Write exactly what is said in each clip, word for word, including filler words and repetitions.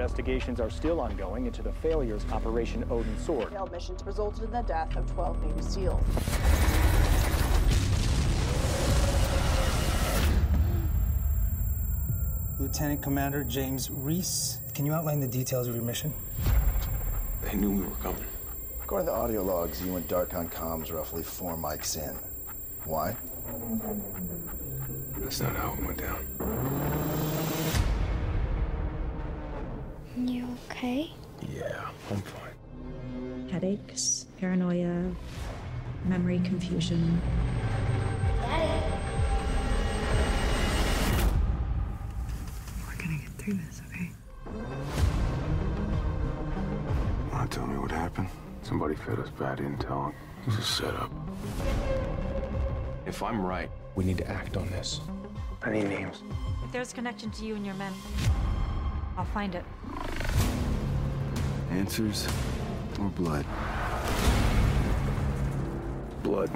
Investigations are still ongoing into the failures of Operation Odin Sword. Failed missions resulted in the death of twelve Navy SEALs. Lieutenant Commander James Reese, can you outline the details of your mission? They knew we were coming. According to audio logs, you and Darkon comms roughly four mics in. Why? That's not how it went down. You okay? Yeah, I'm fine. Headaches, paranoia, memory confusion. Daddy. We're gonna get through this, okay? Wanna tell me what happened? Somebody fed us bad intel. It was a setup. If I'm right, we need to act on this. I need names. If there's a connection to you and your men, I'll find it. Answers or blood? Blood.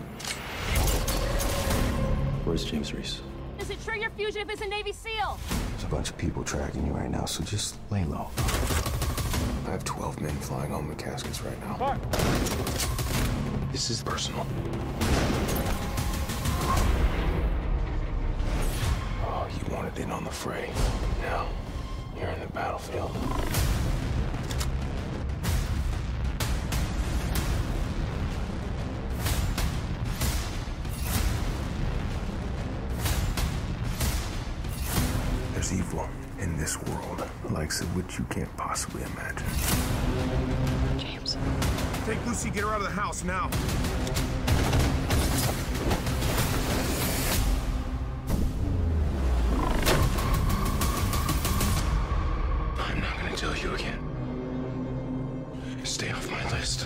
Where's James Reese? Is it true your fugitive is a Navy SEAL? There's a bunch of people tracking you right now, so just lay low. I have twelve men flying home the caskets right now. Fuck. This is personal. Oh, you wanted in on the fray. Now, you're in the battlefield. There's evil in this world, likes of which you can't possibly imagine. James. Take Lucy, get her out of the house now. I'm not gonna tell you again. Stay off my list.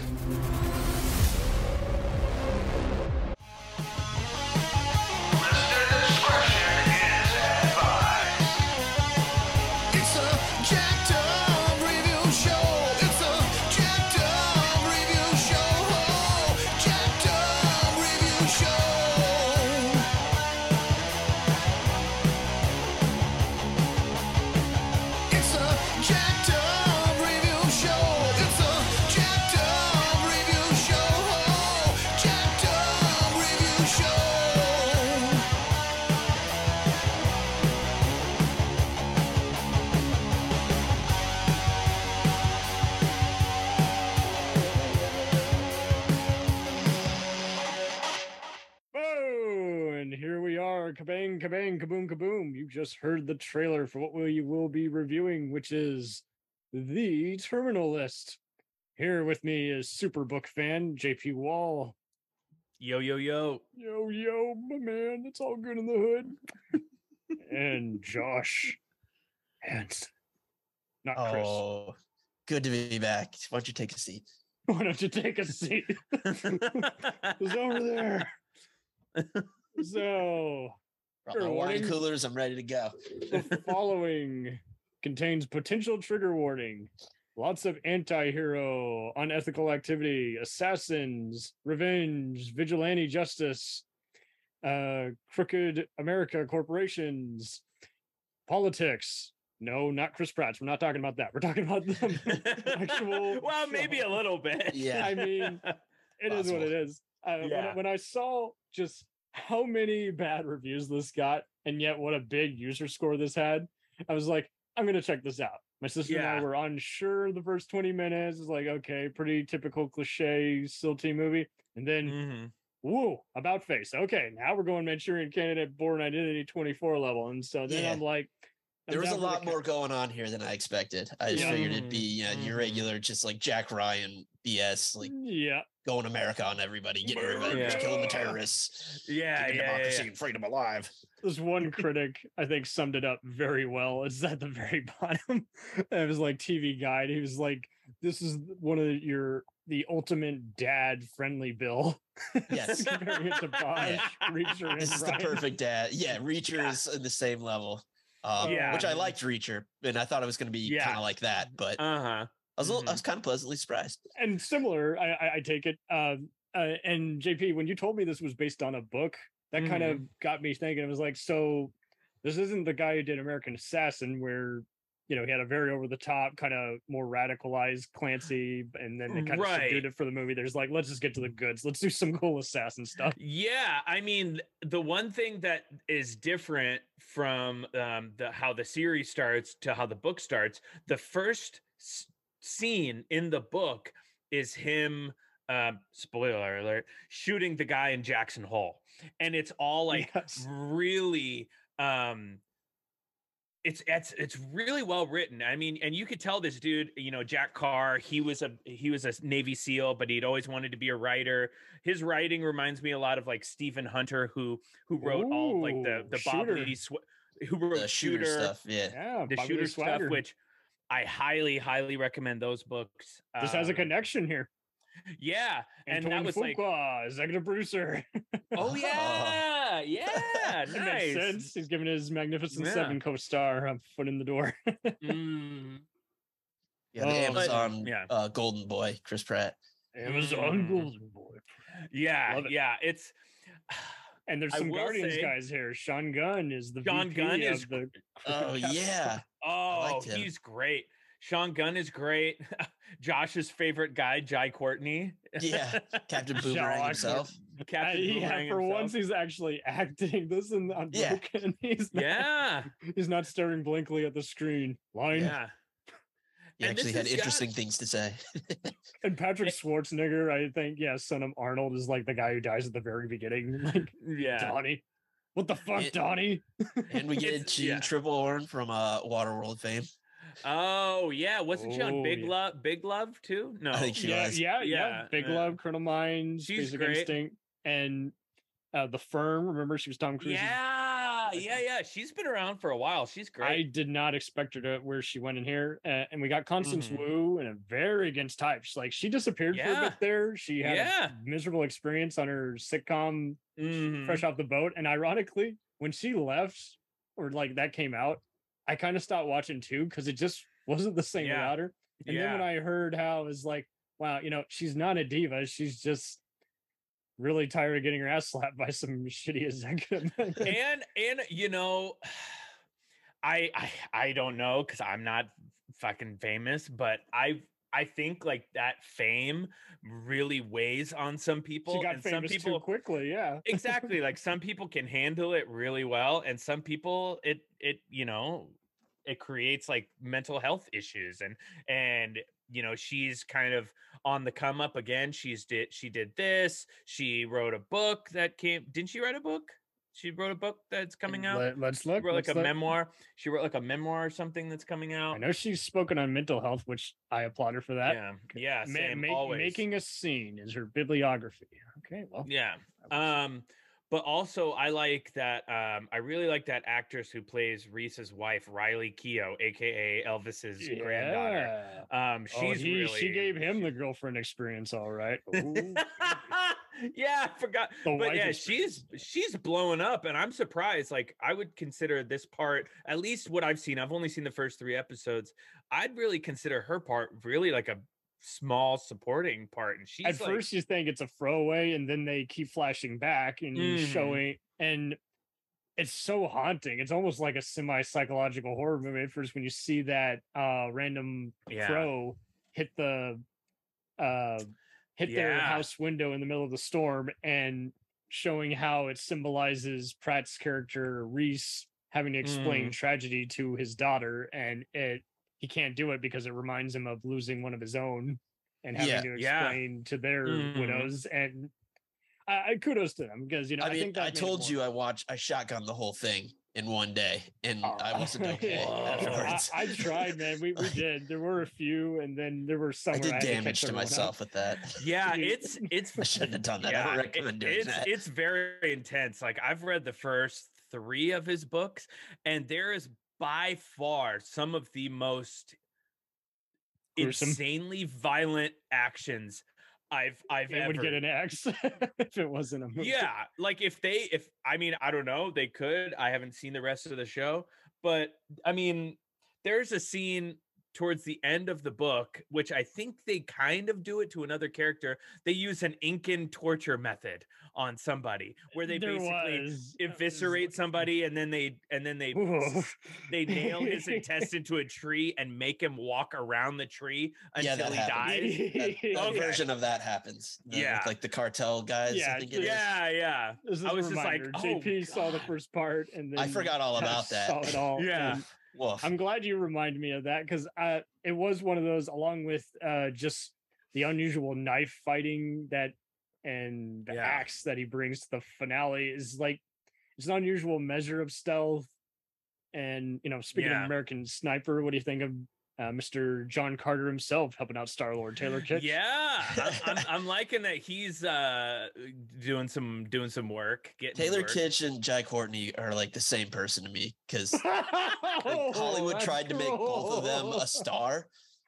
Kabang, kabang, kaboom, kaboom. You just heard the trailer for what we will be reviewing, which is The Terminal List. Here with me is Superbook fan J P Wall. Yo, yo, yo. Yo, yo, my man. It's all good in the hood. And Josh Hanson. Not Chris. Oh, good to be back. Why don't you take a seat? Why don't you take a seat? It's over there. So... Brought my wine coolers. I'm ready to go. The following contains potential trigger warning. Lots of anti-hero, unethical activity, assassins, revenge, vigilante justice, uh, crooked America corporations, politics. No, not Chris Pratt. We're not talking about that. We're talking about the actual. Well, maybe a little bit. Yeah. I mean, it Possible. is what it is. Uh, yeah. when, when I saw just how many bad reviews this got, and yet what a big user score this had, I was like, I'm going to check this out. My sister yeah. and I were unsure the first twenty minutes. It's like, okay, pretty typical cliche SEAL team movie. And then, mm-hmm. woo, about face. Okay, now we're going Manchurian Candidate, Born Identity twenty-four level. And so then yeah. I'm like, I'm there was a lot the more going on here than I expected. I just yeah. figured it'd be you know, your regular, just like Jack Ryan B S, like yeah. going America on everybody, getting revenge, yeah. killing the terrorists, yeah, keeping yeah, democracy yeah. and freedom alive. This one critic, I think, summed it up very well. It's at the very bottom. It was like T V Guide. He was like, "This is one of your the ultimate dad friendly bill." Yes, comparing it to Bosch, yeah. Reacher, this and is Ryan. the perfect dad. Yeah, Reacher yeah. is in the same level. Um, yeah, which I liked Reacher, and I thought it was going to be yeah. kind of like that, but uh-huh. I was a little, mm-hmm. I was kind of pleasantly surprised. And similar, I, I, I take it. Um, uh, and J P, when you told me this was based on a book, that mm-hmm. kind of got me thinking. It was like, so this isn't the guy who did American Assassin, where you know, he had a very over the top, kind of more radicalized Clancy, and then they kind of Right. subdued it for the movie. There's like, let's just get to the goods. Let's do some cool assassin stuff. Yeah, I mean, the one thing that is different from um, the how the series starts to how the book starts, the first s- scene in the book is him, um, spoiler alert, shooting the guy in Jackson Hole, and it's all like Yes. really. Um, it's it's it's really well written. I mean, and you could tell this dude, you know, Jack Carr, he was a he was a Navy SEAL, but he'd always wanted to be a writer. His writing reminds me a lot of like Stephen Hunter, who who wrote all like the Ooh, the Bob Shooter. Lee, Sw- who wrote The shooter Shooter, stuff, yeah. Yeah, the Bobby Shooter Lee stuff, Swagger. which I highly highly recommend those books. This has a Um, connection here. yeah, and that Antoine was like, Fuqua, executive producer. oh yeah, yeah, That makes nice. sense. He's giving his Magnificent Yeah. Seven co-star a foot in the door. Mm. Yeah, the Oh, but- Amazon yeah. uh, Golden Boy, Chris Pratt. Amazon Mm. Golden Boy. Yeah, Love it. yeah, it's. And there's I some will Guardians say- guys here. Sean Gunn is the Sean V P Gunn of is the. Oh yeah, Oh, liked him. he's great. Sean Gunn is great. Josh's favorite guy, Jai Courtney. yeah. Captain Boomerang Josh. himself. Captain Uh, yeah, Boomerang for himself. once he's actually acting. This is Yeah. unbroken. He's not, Yeah, he's not staring blankly at the screen. Line. yeah. He And this actually had has interesting got- things to say. And Patrick Schwarzenegger, I think, yeah, son of Arnold, is like the guy who dies at the very beginning. Like Yeah. Donnie. What the fuck, It- Donnie? And we get It's- Jean yeah. Triplehorn from uh, Waterworld fame. Oh yeah, wasn't she on Oh, Big yeah. Love? Big Love too? No. I think she yeah, was. yeah, yeah, Yeah, Big yeah. Love, Criminal Minds, She's Basic great. Instinct, and uh, The Firm. Remember, she was Tom Cruise. Yeah, yeah, yeah. She's been around for a while. She's I great. did not expect her to where she went in here, uh, and we got Constance Mhm. Wu in a very against type. She's like she disappeared for a Yeah. bit there. She had Yeah. a miserable experience on her sitcom, Mhm. fresh off the boat. And ironically, when she left, or like that came out, I kind of stopped watching too because it just wasn't the same Yeah. without her. And then when Yeah. I heard how it was like, wow, you know, she's not a diva. She's just really tired of getting her ass slapped by some shitty executive. and and you know, I I I don't know because I'm not fucking famous, but I I think like that fame really weighs on some people, she got and some famous people too quickly. Yeah. exactly like some people can handle it really well, and some people it it you know it creates like mental health issues, and and you know she's kind of on the come up again. She's did she did this. She wrote a book that came. Didn't she write a book? She wrote a book that's coming out. Let, let's She look. wrote like let's a look. memoir. She wrote like a memoir or something that's coming I out. know she's spoken on mental health, which I applaud her for that. Yeah, yeah, Ma- same. ma- always. Making a scene is her bibliography. Okay, well, Yeah. I will- Um, but also I like that. Um, I really like that actress who plays Reese's wife, Riley Keough, aka Elvis's granddaughter. Yeah. Um, Oh, she's he, really. she gave him the girlfriend experience, all right. Ooh. yeah, I forgot. The but wife yeah, experience. she's she's blowing up, and I'm surprised. Like I would consider this part, at least what I've seen. I've only seen the first three episodes. I'd really consider her part really like a small supporting part, and she's At like, first, you think it's a throwaway, and then they keep flashing back and Mhm. showing, and it's so haunting. It's almost like a semi-psychological horror movie at first when you see that uh random Yeah. crow hit the uh hit their Yeah. house window in the middle of the storm, and showing how it symbolizes Pratt's character Reese having to explain Mm. tragedy to his daughter, and it he can't do it because it reminds him of losing one of his own and having Yeah. to Yeah. explain to their Mhm. widows. And I, I kudos to them because you know I I, mean, think that I made it told more- you I watched, I shotgunned the whole thing in one day, and Oh, I wasn't okay I, afterwards. I tried, man. We, we did. There were a few, and then there were some. I where did had to damage catch to everyone up. myself with that. yeah, Dude. it's it's I shouldn't have done that. I don't it- recommend doing it's that. it's very intense. Like I've read the first three of his books, and there is by far some of the most Gruesome. insanely violent actions I've I've It ever. would get an X if it wasn't a movie. Yeah, like if they if I mean I don't know, they could. I haven't seen the rest of the show, but I mean there's a scene towards the end of the book, which I think they kind of do it to another character, they use an Incan torture method on somebody where they There basically was. eviscerate somebody and then they and then they they nail his intestine to a tree and make him walk around the tree Yeah, until that he happens. dies. That, that Okay. version of that happens. The- Yeah. with, like the cartel guys. Yeah, I think it is. Yeah, yeah. This is I was a just like, reminder. oh, J P saw the God. first part, and then I forgot all kinda about that. Saw it all. Yeah. and Woof. I'm glad you reminded me of that because uh, it was one of those, along with uh, just the unusual knife fighting that and the Yeah. axe that he brings to the finale is like it's an unusual measure of stealth. And you know, speaking Yeah. of American Sniper, what do you think of uh, Mister John Carter himself helping out Star Lord Taylor Kitsch? Yeah, I'm, I'm, I'm liking that he's uh doing some doing some work. Getting Taylor work. Kitsch and Jai Courtney are like the same person to me because Oh, Hollywood that's tried to make both of them cool. a star,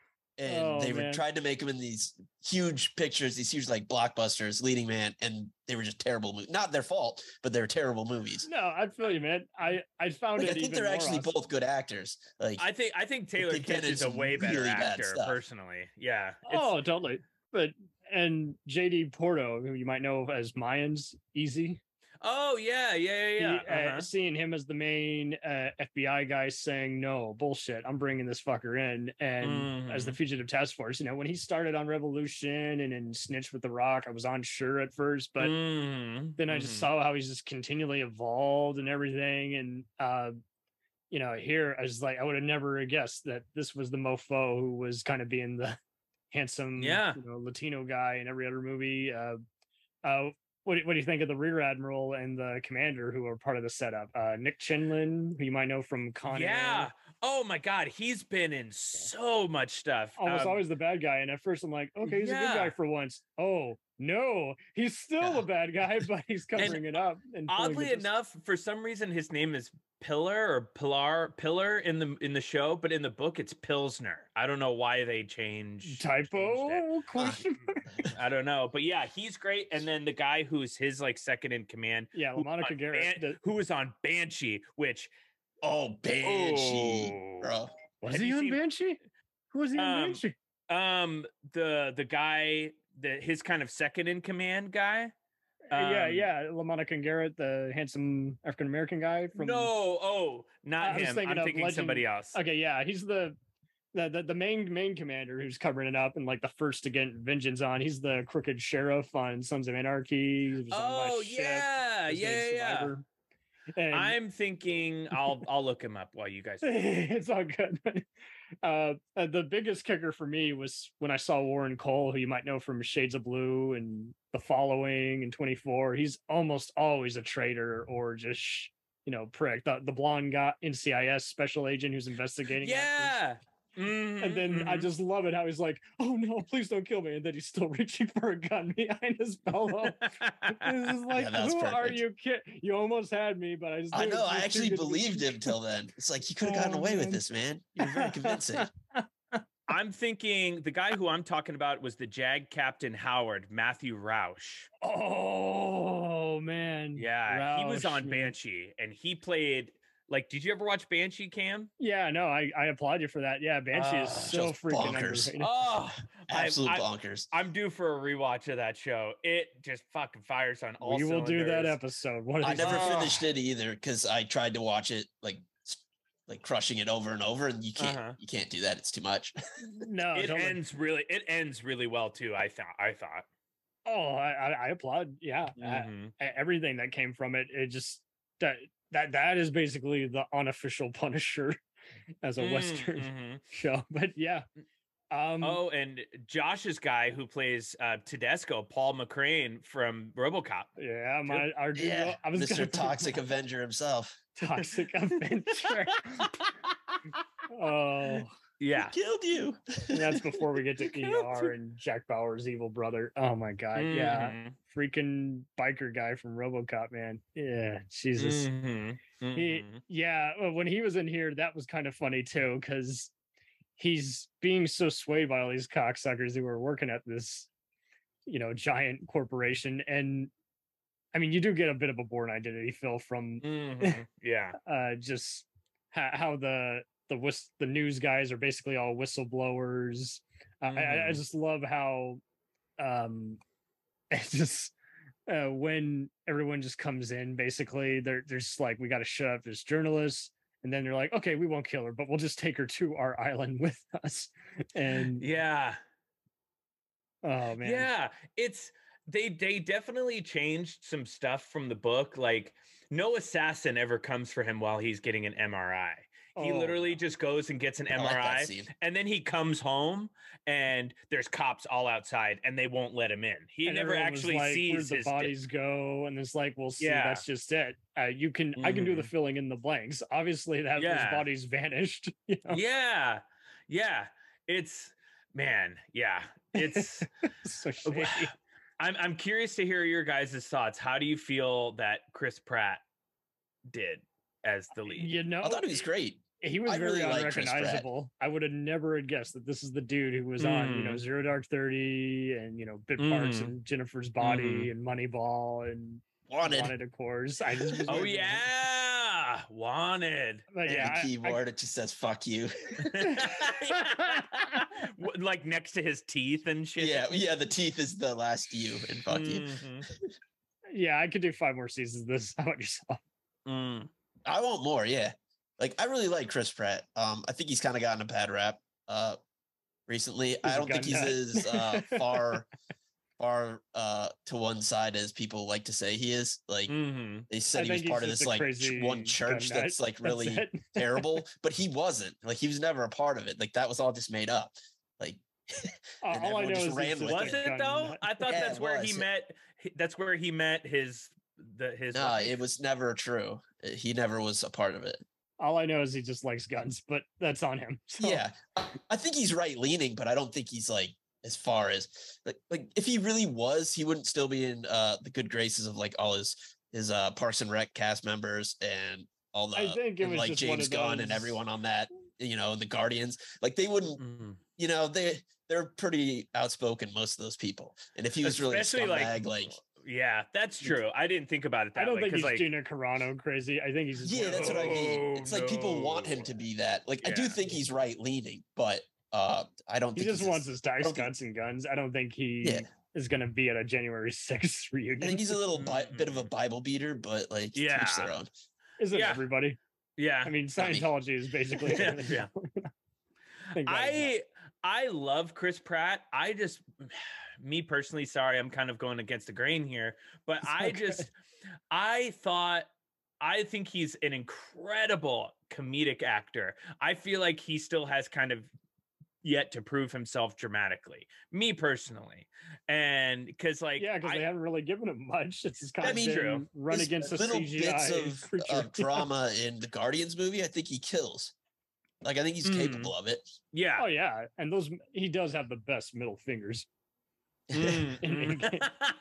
and Oh, they were man. tried to make them in these huge pictures, these huge like blockbusters, leading man, and they were just terrible movies. Not their fault, but they're terrible movies. No, I feel you, man. I I found Like, it. I think even they're more actually awesome. both good actors. Like I think I think Taylor they've been Kitsch in is a some way better really bad actor stuff. personally. Yeah. it's- Oh, totally. But and J D Porto, who you might know as Mayans Easy, Oh yeah, yeah, yeah, he, yeah. uh, uh-huh. seeing him as the main uh, F B I guy saying, "No bullshit, I'm bringing this fucker in," and as the Mhm. fugitive task force, you know, when he started on Revolution and then Snitch with the Rock, I was unsure at first, but Mhm, then I just mhm. saw how he's just continually evolved and everything, and uh, you know, here I was like, I would have never guessed that this was the mofo who was kind of being the handsome, Yeah. you know, Latino guy in every other movie. Uh, uh, what, do- what do you think of the Rear Admiral and the Commander who are part of the setup? Uh, Nick Chinlin, who you might know from Con Air. Yeah. Oh my God, he's been in so much stuff. Almost Um, always the bad guy. And at first I'm like, okay, he's a good guy Yeah. for once. Oh, no, he's still Yeah. the bad guy, but he's covering it up. And pulling Oddly it- enough, for some reason, his name is Pillar or Pilar Pillar in the in the show, but in the book it's Pilsner. I don't know why they changed. changed it. typo question. I don't know, but yeah, he's great. And then the guy who's his like second in command, Yeah, who LaMonica on Garrett. Ban- the- who was on Banshee, which oh, Banshee, Oh. bro. was have he you on seen- Banshee? Who was he on Um, Banshee? um the the guy the his kind of second in command guy. Uh, yeah, um, yeah, LaMonica Garrett, the handsome African American guy from. No, oh, not I was him. thinking I'm of thinking Legend- somebody else. Okay, yeah, he's the, the the the main main commander who's covering it up and like the first to get vengeance on. He's the crooked sheriff on Sons of Anarchy. He was on my Oh ship. yeah, His yeah, name's yeah. Survivor. And I'm thinking I'll I'll look him up while you guys. it's all good. uh, uh, the biggest kicker for me was when I saw Warren Cole, who you might know from Shades of Blue and The Following and twenty-four. He's almost always a traitor or just you know prick. The the blonde guy in C I S special agent who's investigating. that person. Yeah. Mhm, And then I mhm. just love it how he's like, "Oh no, please don't kill me!" And then he's still reaching for a gun behind his pillow. It's just like, Yeah, that's who are perfect. you kidding? You almost had me, but I just I knew it know. was I too actually good to be believed true. him till then. It's like he could have gotten Oh, away with man. this, man. You're very convincing. I'm thinking the guy who I'm talking about was the Jag Captain Howard, Matthew Rausch. Oh man, Yeah, he was Rausch, on man. Banshee, and he played. Like, did you ever watch Banshee, Cam? Yeah, no, I, I applaud you for that. Yeah, Banshee is Ah, so just freaking bonkers. underrated. Oh, I- Absolute I- bonkers. I'm due for a rewatch of that show. It just fucking fires on all. we will do that cylinders. episode. What I is never Oh. finished it either because I tried to watch it like s- like crushing it over and over, and you can't Uh-huh. you can't do that. It's too much. no, It totally. ends really. It ends really well too. I thought. I thought. Oh, I, I, I applaud. Yeah, I- Mhm. I- everything that came from it. It just that that that is basically the unofficial Punisher as a Mm, Western mhm. show. But yeah, um, Oh, and Josh's guy who plays uh, Tedesco, Paul McCrane from RoboCop. yeah, my our dude, Yeah, I was Mister gonna- Toxic Avenger himself. Toxic Avenger. Oh. Yeah. Killed you. And that's before we get to E R and Jack Bauer's evil brother. Oh my god, yeah, Mhm. freaking biker guy from RoboCop, man. Yeah, Jesus. Mhm. He, Mhm. yeah, well, when he was in here, that was kind of funny too, because he's being so swayed by all these cocksuckers who are working at this, you know, giant corporation. And I mean, you do get a bit of a Bourne Identity feel from Mhm. Yeah. uh just how, how the the whist the news guys are basically all whistleblowers. Uh, I, I Mhm. just love how um it's just uh, when everyone just comes in, basically they're they're just like, we got to shut up this journalist, and then they're like, okay, we won't kill her, but we'll just take her to our island with us. And Yeah. oh man, Yeah, it's they they definitely changed some stuff from the book. Like no assassin ever comes for him while he's getting an M R I. He Oh, literally no. just goes and gets an I like that M R I, scene. and then he comes home and there's cops all outside and they won't let him in. He And never everyone was actually like, sees where'd the his de- bodies go, and it's like, well, see, Yeah. that's just it. Uh, you can I can do the Mhm. filling in the blanks. Obviously, that Yeah. those bodies vanished. You know? Yeah. Yeah. It's man, yeah. It's So shady. I'm I'm curious to hear your guys' thoughts. How do you feel that Chris Pratt did as the lead? You know, I thought he was great. he was I very really like Chris Pratt. unrecognizable. I would have never had guessed that this is the dude who was on, you know, Mm. Zero Dark Thirty and, you know, Bit Parts Mhm. and Jennifer's Body Mhm. and Moneyball and Wanted. Wanted, of course. I just was Oh like, yeah. Wanted. but And yeah, the I- keyboard, it just says "fuck you." What, like next to his teeth and shit. yeah, yeah. The teeth is the last "you" and "fuck you." Mhm. yeah, I could do five more seasons of this. How about yourself? Mm. I want more. Yeah, like I really like Chris Pratt. Um, I think he's kind of gotten a bad rap. Uh, recently, I a don't think gun he's nut. as uh, far, far uh to one side as people like to say he is. Like Mhm. they said I he was think part he's of just this a like ch- crazy one gun church nut. that's like That's really it. terrible, but he wasn't. Like he was never a part of it. Like that was all just made up. Like Uh, and all I everyone know just is ran he's with just Was a it gun though? nut. I thought Yeah, that's it where was. he met. That's where he met his the his. no, wife. it was never true. He never was a part of it. All I know is he just likes guns, but that's on him. So, Yeah, I- I think he's right leaning, but I don't think he's like as far as like like if he really was, he wouldn't still be in uh the good graces of like all his his uh Parks and Rec cast members and all the I think it and, was like just one James of Gunn and those- everyone on that, you know, the Guardians. Like they wouldn't, Mhm. you know, they they're pretty outspoken, most of those people. And if he was really a Especially, like, scumbag, like, Yeah, that's true. I didn't think about it that I don't way. think 'cause, he's like, Gina Carano crazy. I think he's just yeah, one of that's what I mean. Oh, It's like people want him no. to be that. Like I do Yeah. think he's right leaning, but uh I don't he think just he's wants as- his dice, don't think- guns, and guns. I don't think he Yeah. is going to be at a January sixth reunion. I think he's a little bi- bit of a Bible beater, but like to each Yeah. their own. Isn't Yeah. everybody? yeah. I mean, Not me. Scientology is basically. Yeah, yeah. I think that is I I love Chris Pratt. I just me personally, sorry, I'm kind of going against the grain here, but It's I okay. just I thought I think he's an incredible comedic actor. I feel like he still has kind of yet to prove himself dramatically. Me personally. And because like yeah, because I- they haven't really given him much. It's just kind That's of been true. run His against a little C G bits I of, creature. of drama in the Guardians movie, I think he kills. Like I think he's Mm. capable of it. yeah. Oh yeah, and those he does have the best middle fingers. Mm, In- mm.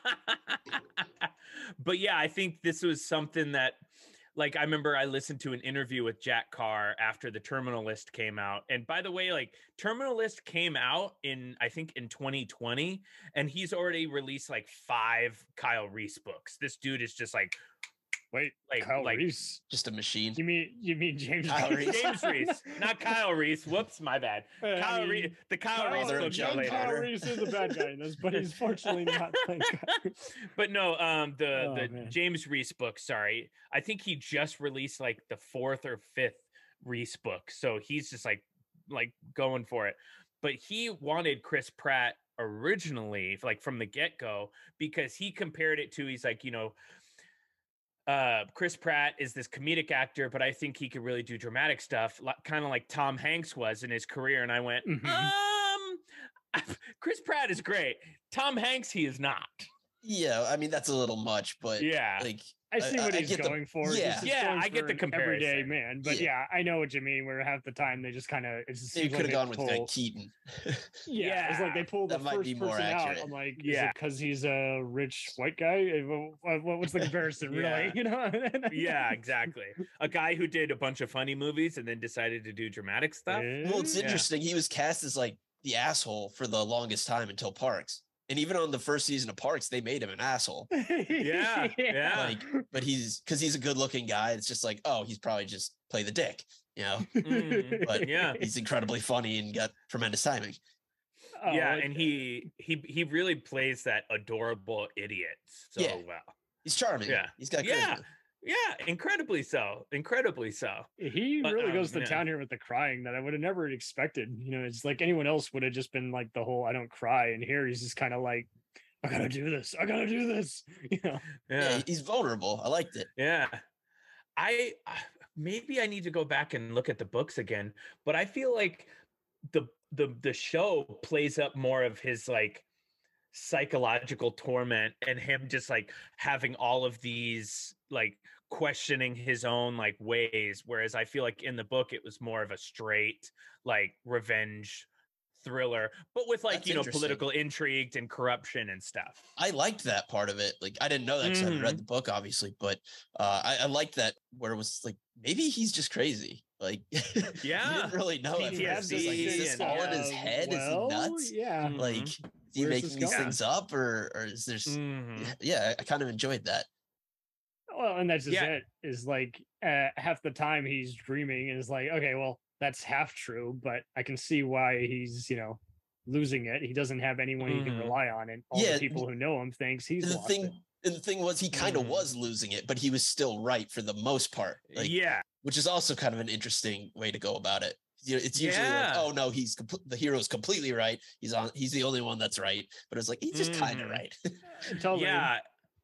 But yeah, I think this was something that, like, I remember I listened to an interview with Jack Carr after the Terminal List came out. And by the way, like, Terminal List came out in, I think, in twenty twenty, and he's already released like five Kyle Reese books. This dude is just like, Wait, like, Kyle like Reese? Just a machine. You mean you mean James Kyle Reese? Reese. James Reese, not Kyle Reese. Whoops, my bad. I Kyle mean, Reese, the Kyle, Kyle, Reese Father of books are John young Kyle later. Reese is a bad guy in this, but he's fortunately not playing Kyle. But no, um, the Oh, the man. James Reese book. Sorry, I think he just released like the fourth or fifth Reese book, so he's just like like going for it. But he wanted Chris Pratt originally, like from the get go, because he compared it to he's like you know. Uh, Chris Pratt is this comedic actor, but I think he could really do dramatic stuff, li- kind of like Tom Hanks was in his career. And I went, Mhm. um, Chris Pratt is great. Tom Hanks, he is not. Yeah, I mean that's a little much, but Yeah. like I see what I he's get the- going for. He's yeah. just Yeah, going I get for the an everyday comparison. man. But Yeah. yeah. I know what you mean. Where half the time they just kind of it just you seems could like have they gone with pull, uh, Keaton. Yeah, it's like they pull the That might first be more person accurate. out. I'm like, Yeah. yeah, because he's a rich white guy. Eh, wha- wha- What's the comparison, really? Yeah. You know? Yeah, exactly. A guy who did a bunch of funny movies and then decided to do dramatic stuff. Well, it's Yeah. interesting. He was cast as like the asshole for the longest time until Parks. And even on the first season of Parks, they made him an asshole. Yeah, yeah. Like, but he's because he's a good looking guy. It's just like, oh, he's probably just play the dick. you know. Mm, But yeah, he's incredibly funny and got tremendous timing. Oh, yeah, like- and he he he really plays that adorable idiot so Yeah. well. He's charming. Yeah, He's got yeah, charisma. yeah, incredibly so, incredibly so. He But, really um, goes to yeah. town here with the crying that I would have never expected. You know, it's like anyone else would have just been like the whole "I don't cry," and here he's just kind of like, "I gotta do this. I gotta do this." You know. Yeah. Yeah, he's vulnerable. I liked it. yeah. I uh, maybe I need to go back and look at the books again, but I feel like the the the show plays up more of his like psychological torment and him just like having all of these like questioning his own like ways, whereas I feel like in the book it was more of a straight like revenge thriller, but with like That's you know interesting. political intrigue and corruption and stuff. I liked that part of it. Like I didn't know that because I haven't Mhm. read the book, obviously, but uh, I, I liked that where it was like maybe he's just crazy. Like Yeah. you didn't really know at He first. has It's like, is P T S D this and, all in uh, his head? well, is he nuts? Yeah. Mhm. Like is he Where's making this these going? things up, or or is there? s- Mhm. Yeah, I kind of enjoyed that. Well, and that's just Yeah. it. Is like uh, half the time he's dreaming, and it's like, okay, well, that's half true, but I can see why he's you know losing it. He doesn't have anyone he can Mhm. rely on, and all Yeah, the people who know him thinks he's And the lost thing, it. and the thing was, he kind of Mhm. was losing it, but he was still right for the most part. Like, yeah, which is also kind of an interesting way to go about it. You know, it's usually Yeah. like, oh no, he's compl- the hero's completely right. He's on. He's the only one that's right. But it's like he's just kind of Mhm. right. Totally. yeah.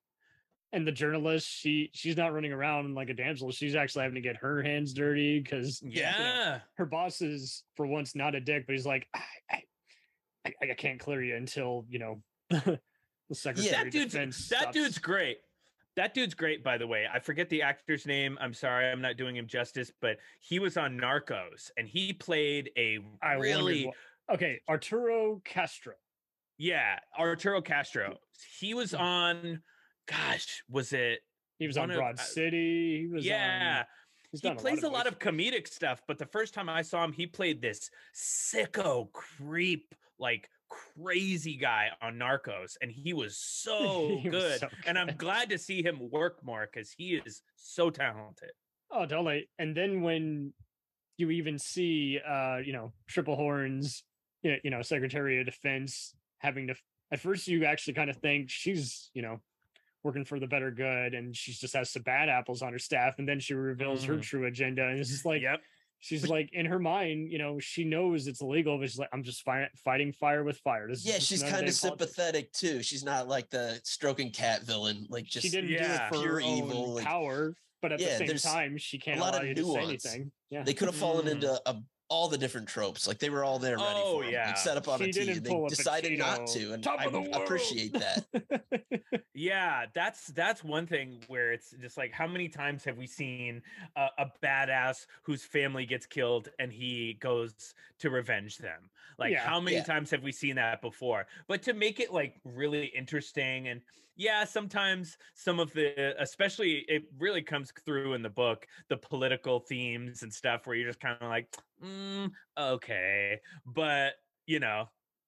And the journalist, she she's not running around like a damsel. She's actually having to get her hands dirty because Yeah. her boss is for once not a dick, but he's like, I I, I, I can't clear you until you know the secretary That of dude's defense. that stops." dude's great. That dude's great, by the way. I forget the actor's name. I'm sorry, I'm not doing him justice, but he was on Narcos and he played a I wondered really what- okay, Arturo Castro. yeah, Arturo Castro. He was on gosh, was it He was one on of- Broad uh, City. He was yeah. on, he's He done plays a lot of of comedic stuff, but the first time I saw him, he played this sicko creep, like crazy guy on Narcos, and he was so He was good. so And I'm good. glad to see him work more because he is so talented. Oh, totally. And then when you even see, uh, you know, Triple Horns, you know, you know, Secretary of Defense having to, at first you actually kind of think she's, you know, working for the better good and she just has some bad apples on her staff. And then she reveals her Mhm. true agenda. And it's just like, Yep. she's like, in her mind, you know, she knows it's illegal, but she's like, I'm just fi- fighting fire with fire. This is Yeah, just she's another kind day of politics. sympathetic too. She's not like the stroking cat villain. Like just She didn't do yeah, it for pure her own evil, like- power, but at Yeah, the same there's time, she can't a lot allow of you to say nuance. anything. Yeah. They could have fallen Mm. into a, all the different tropes. Like they were all there ready Oh, for him. yeah. Like set up on She a team. didn't And they pull a decided not Pacino, to, and top I of the world. appreciate that. Yeah, that's that's one thing where it's just like how many times have we seen a, a badass whose family gets killed and he goes to revenge them? Like Yeah. how many Yeah. times have we seen that before? But to make it like really interesting, and yeah, sometimes some of the, especially it really comes through in the book, the political themes and stuff where you're just kind of like, mm, okay, but you know,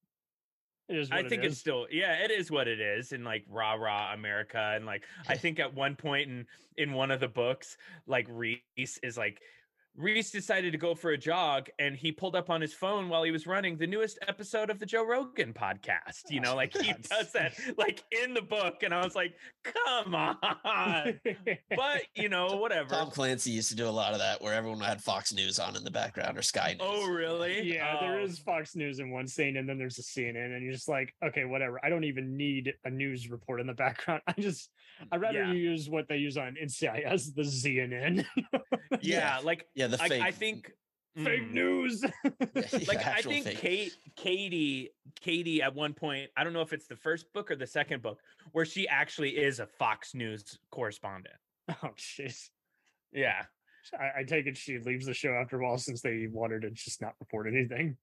It is I what it think it's is. still, yeah, it is what it is in like rah rah America. And like I think at one point in in one of the books, like Reese is like Reese decided to go for a jog and he pulled up on his phone while he was running the newest episode of the Joe Rogan podcast. You know, like he That's- does that like in the book. And I was like, come on. But you know, whatever. Tom Clancy used to do a lot of that, where everyone had Fox News on in the background or Sky News. Oh, really? Yeah, there Oh. is Fox News in one scene, and then there's a C N N, and you're just like, okay, whatever. I don't even need a news report in the background. I just, I'd rather Yeah. you use what they use on N C I S, the Z N N. Yeah, like Yeah, the I, fake. I think Fake mm. news. Yeah, like I actual think fake. Kate, Katie, Katie at one point, I don't know if it's the first book or the second book, where she actually is a Fox News correspondent. Oh, jeez. Yeah. I, I take it she leaves the show after a while since they want her to just not report anything.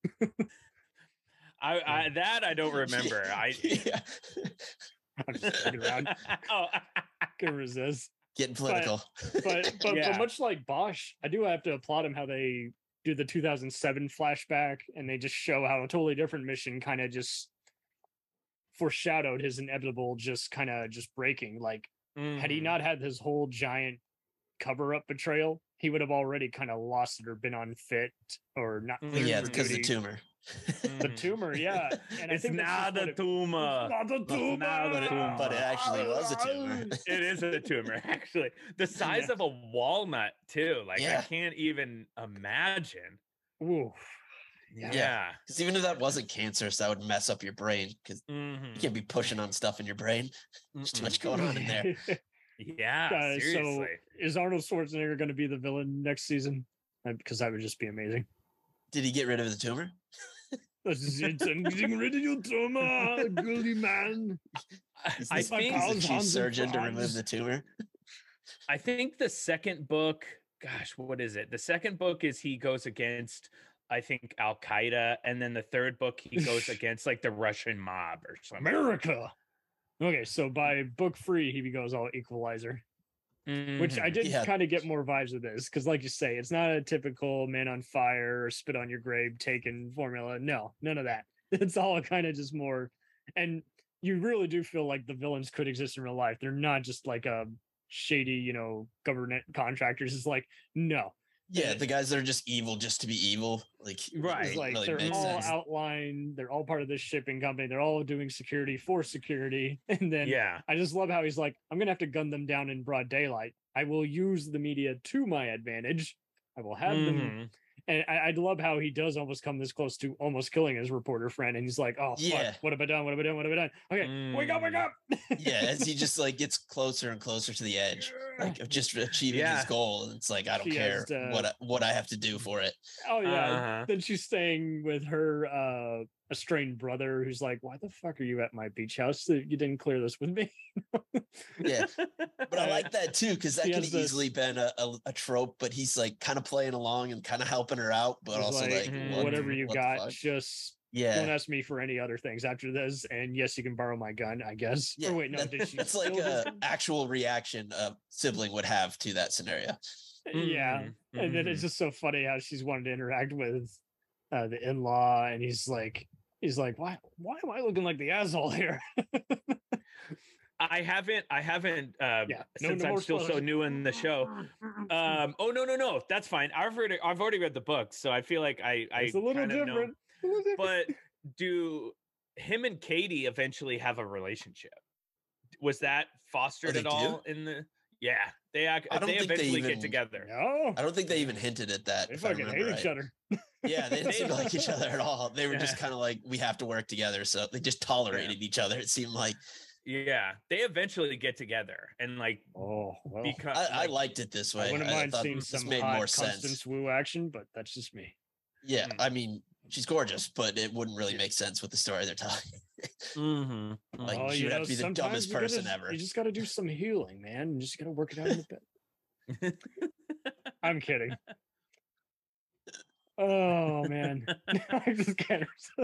I, I that I don't remember. I yeah. I'm just fucking around. oh, Can resist. Getting political. But but, Yeah. but much like Bosch, I do have to applaud him how they do the two thousand seven flashback and they just show how a totally different mission kind of just foreshadowed his inevitable just kind of just breaking. Like had he mhm. not had his whole giant cover up betrayal, he would have already kind of lost it or been unfit or not. Mm, yeah, because of the tumor. The tumor, yeah. And it's not a tumor. Not a tumor. Not a tumor. But it actually was a tumor. It is a tumor, actually. The size yeah. of a walnut, too. Like, yeah. I can't even imagine. Ooh. Yeah. Because yeah. even if that wasn't cancerous, that would mess up your brain because mm-hmm. you can't be pushing on stuff in your brain. There's too much going on in there. yeah. Uh, seriously. So is Arnold Schwarzenegger going to be the villain next season? Because that would just be amazing. Did he get rid of the tumor? I'm getting rid of your tumor, girly man. He's I think he's a chief surgeon to remove the tumor. I think the second book, gosh, what is it? The second book is he goes against, I think, Al Qaeda, and then the third book he goes against like the Russian mob or something. America. Okay, so by book three, he goes all Equalizer. Mm-hmm. Which I did yeah. kind of get more vibes of this because, like you say, it's not a typical Man on Fire or Spit on Your Grave taken formula. No, none of that. It's all kind of just more, and you really do feel like the villains could exist in real life. They're not just like a shady, you know, government contractors. It's like no. Yeah, the guys that are just evil just to be evil, like right, like really they're all sense. outlined. They're all part of this shipping company. They're all doing security for security, and then yeah, I just love how he's like, I'm gonna have to gun them down in broad daylight. I will use the media to my advantage. I will have mm-hmm. them, and I, I love how he does almost come this close to almost killing his reporter friend, and he's like, "Oh, yeah, fuck, what have I done? What have I done? What have I done? Okay, mm. wake up, wake up!" Yeah, as he just like gets closer and closer to the edge, like of just achieving yeah. his goal, and it's like I don't she care has, uh, what I, what I have to do for it. Oh yeah. Uh-huh. Then she's staying with her uh, estranged brother, who's like, "Why the fuck are you at my beach house? You didn't clear this with me." Yeah, but I like that too because that could have easily been a, a, a trope, but he's like kind of playing along and kind of helping her out, but he's also like, like what, whatever you got, just yeah, don't ask me for any other things after this. And yes, you can borrow my gun, I guess. Yeah, or wait, no, that, did she? That's like a actual reaction a sibling would have to that scenario. Yeah, mm-hmm. and then it's just so funny how she's wanted to interact with uh, the in-law, and he's like, he's like, why, why am I looking like the asshole here? I haven't, I haven't, uh, yeah, no, since no I'm still spoilers. so new in the show. Um, oh no, no, no, that's fine. I've already, I've already read the book, so I feel like I, I it's a little different. Know. A little different. But do him and Katie eventually have a relationship? Was that fostered oh, at all do? in the? Yeah, they act, I don't they think eventually they even, get together. No, I don't think they even hinted at that. They if fucking I hate right. each other. Yeah, they didn't seem to like each other at all. They were yeah. just kind of like, we have to work together, so they just tolerated yeah. each other. It seemed like. Yeah, they eventually get together and like. Oh, well. Because I, like, I liked it this way. I wouldn't I mind seeing some made hot more Constance sense. Wu action, but that's just me. Yeah, mm. I mean, she's gorgeous, but it wouldn't really make sense with the story they're telling. mm-hmm. Like oh, she would know, have to be the dumbest person gotta, ever. You just got to do some healing, man. You just got to work it out in the bed. I'm kidding. Oh man, I just can't.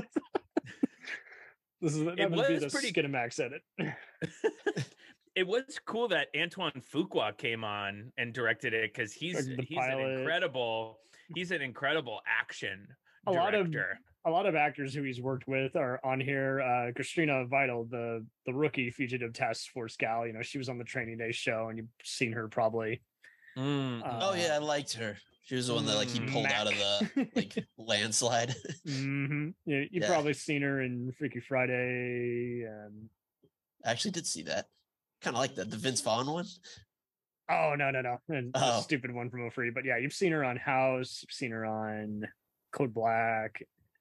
This is that it would was be the pretty Skinamax edit. It was cool that Antoine Fuqua came on and directed it because he's like he's pilot. an incredible he's an incredible action a director. lot of a lot of actors who he's worked with are on here. Uh, Christina Vital, the the rookie fugitive task force gal, you know, she was on the Training Day show, and you've seen her probably. Mm. Uh, oh yeah, I liked her. She was the one that like he pulled Mac. out of the like landslide. Mm-hmm. Yeah, you've yeah. probably seen her in Freaky Friday. Um, I actually did see that. Kind of like that, the Vince Vaughn one. Oh no, no, no, and oh. the stupid one from Oh Free. But yeah, you've seen her on House. You've seen her on Code Black.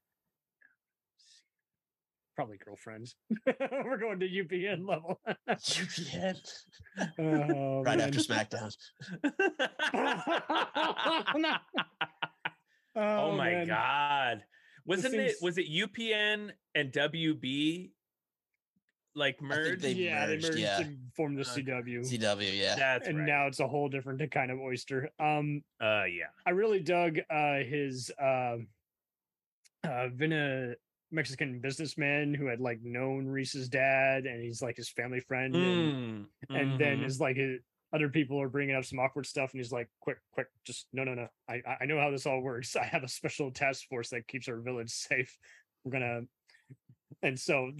Probably Girlfriends. We're going to U P N level. U P N. Oh, right man. after SmackDown. oh, oh my man. God. Wasn't seems... it was it U P N and W B like merged? They yeah, merged, they merged yeah. and formed the C W. C W, yeah. That's and right. now it's a whole different kind of oyster. Um uh yeah. I really dug uh his uh uh Vina Mexican businessman who had like known Reese's dad, and he's like his family friend, mm, and, mm-hmm. and then is like his, other people are bringing up some awkward stuff, and he's like, "Quick, quick, just no, no, no. I I know how this all works. I have a special task force that keeps our village safe. We're gonna." And so then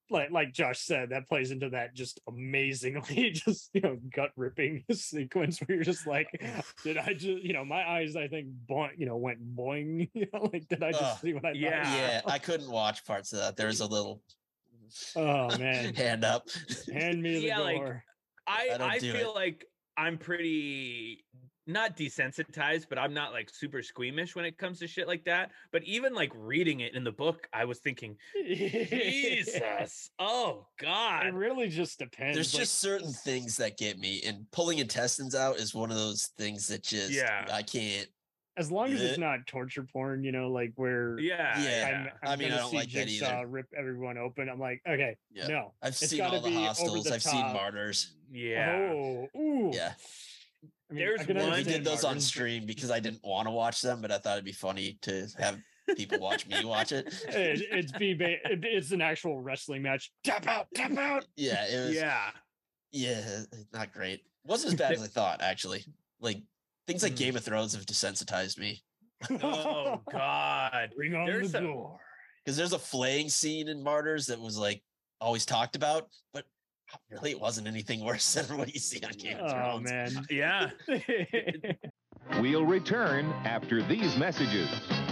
like like Josh said, that plays into that just amazingly, just you know, gut ripping sequence where you're just like, did I just, you know, my eyes, I think, boing, you know, went boing, you know, like did I just uh, see what I yeah, thought? Yeah, I couldn't watch parts of that. There's a little oh man, hand up, hand me the yeah, gore. like I I don't I do feel it. like I'm pretty not desensitized, but I'm not like super squeamish when it comes to shit like that. But even like reading it in the book, I was thinking, Jesus, oh God. It really just depends. There's like, just certain things that get me, and pulling intestines out is one of those things that just Yeah. I can't. as long as Yeah. it's not torture porn, you know, like where Yeah, Yeah. yeah. I'm, I'm I mean, I gonna don't see like that Jigsaw either. rip everyone open. I'm like, okay, Yeah. no, I've it's seen gotta all the be over Hostels. the I've seen top. Martyrs. Yeah. Oh, ooh. Yeah. I mean, There's I can one- We understand did those on Martyrs, but- stream because I didn't want to watch them, but I thought it'd be funny to have people watch me watch it. It, it's be ba- it- it's an actual wrestling match. Tap out, tap out. Yeah, it was. Yeah. Yeah, not great. Wasn't as bad as I thought, actually. Like things like Mm. Game of Thrones have desensitized me Oh God. Bring on There's the some- door. because there's a flaying scene in Martyrs that was like always talked about, but really it wasn't anything worse than what you see on Game of Oh Thrones. man. Yeah. We'll return after these messages.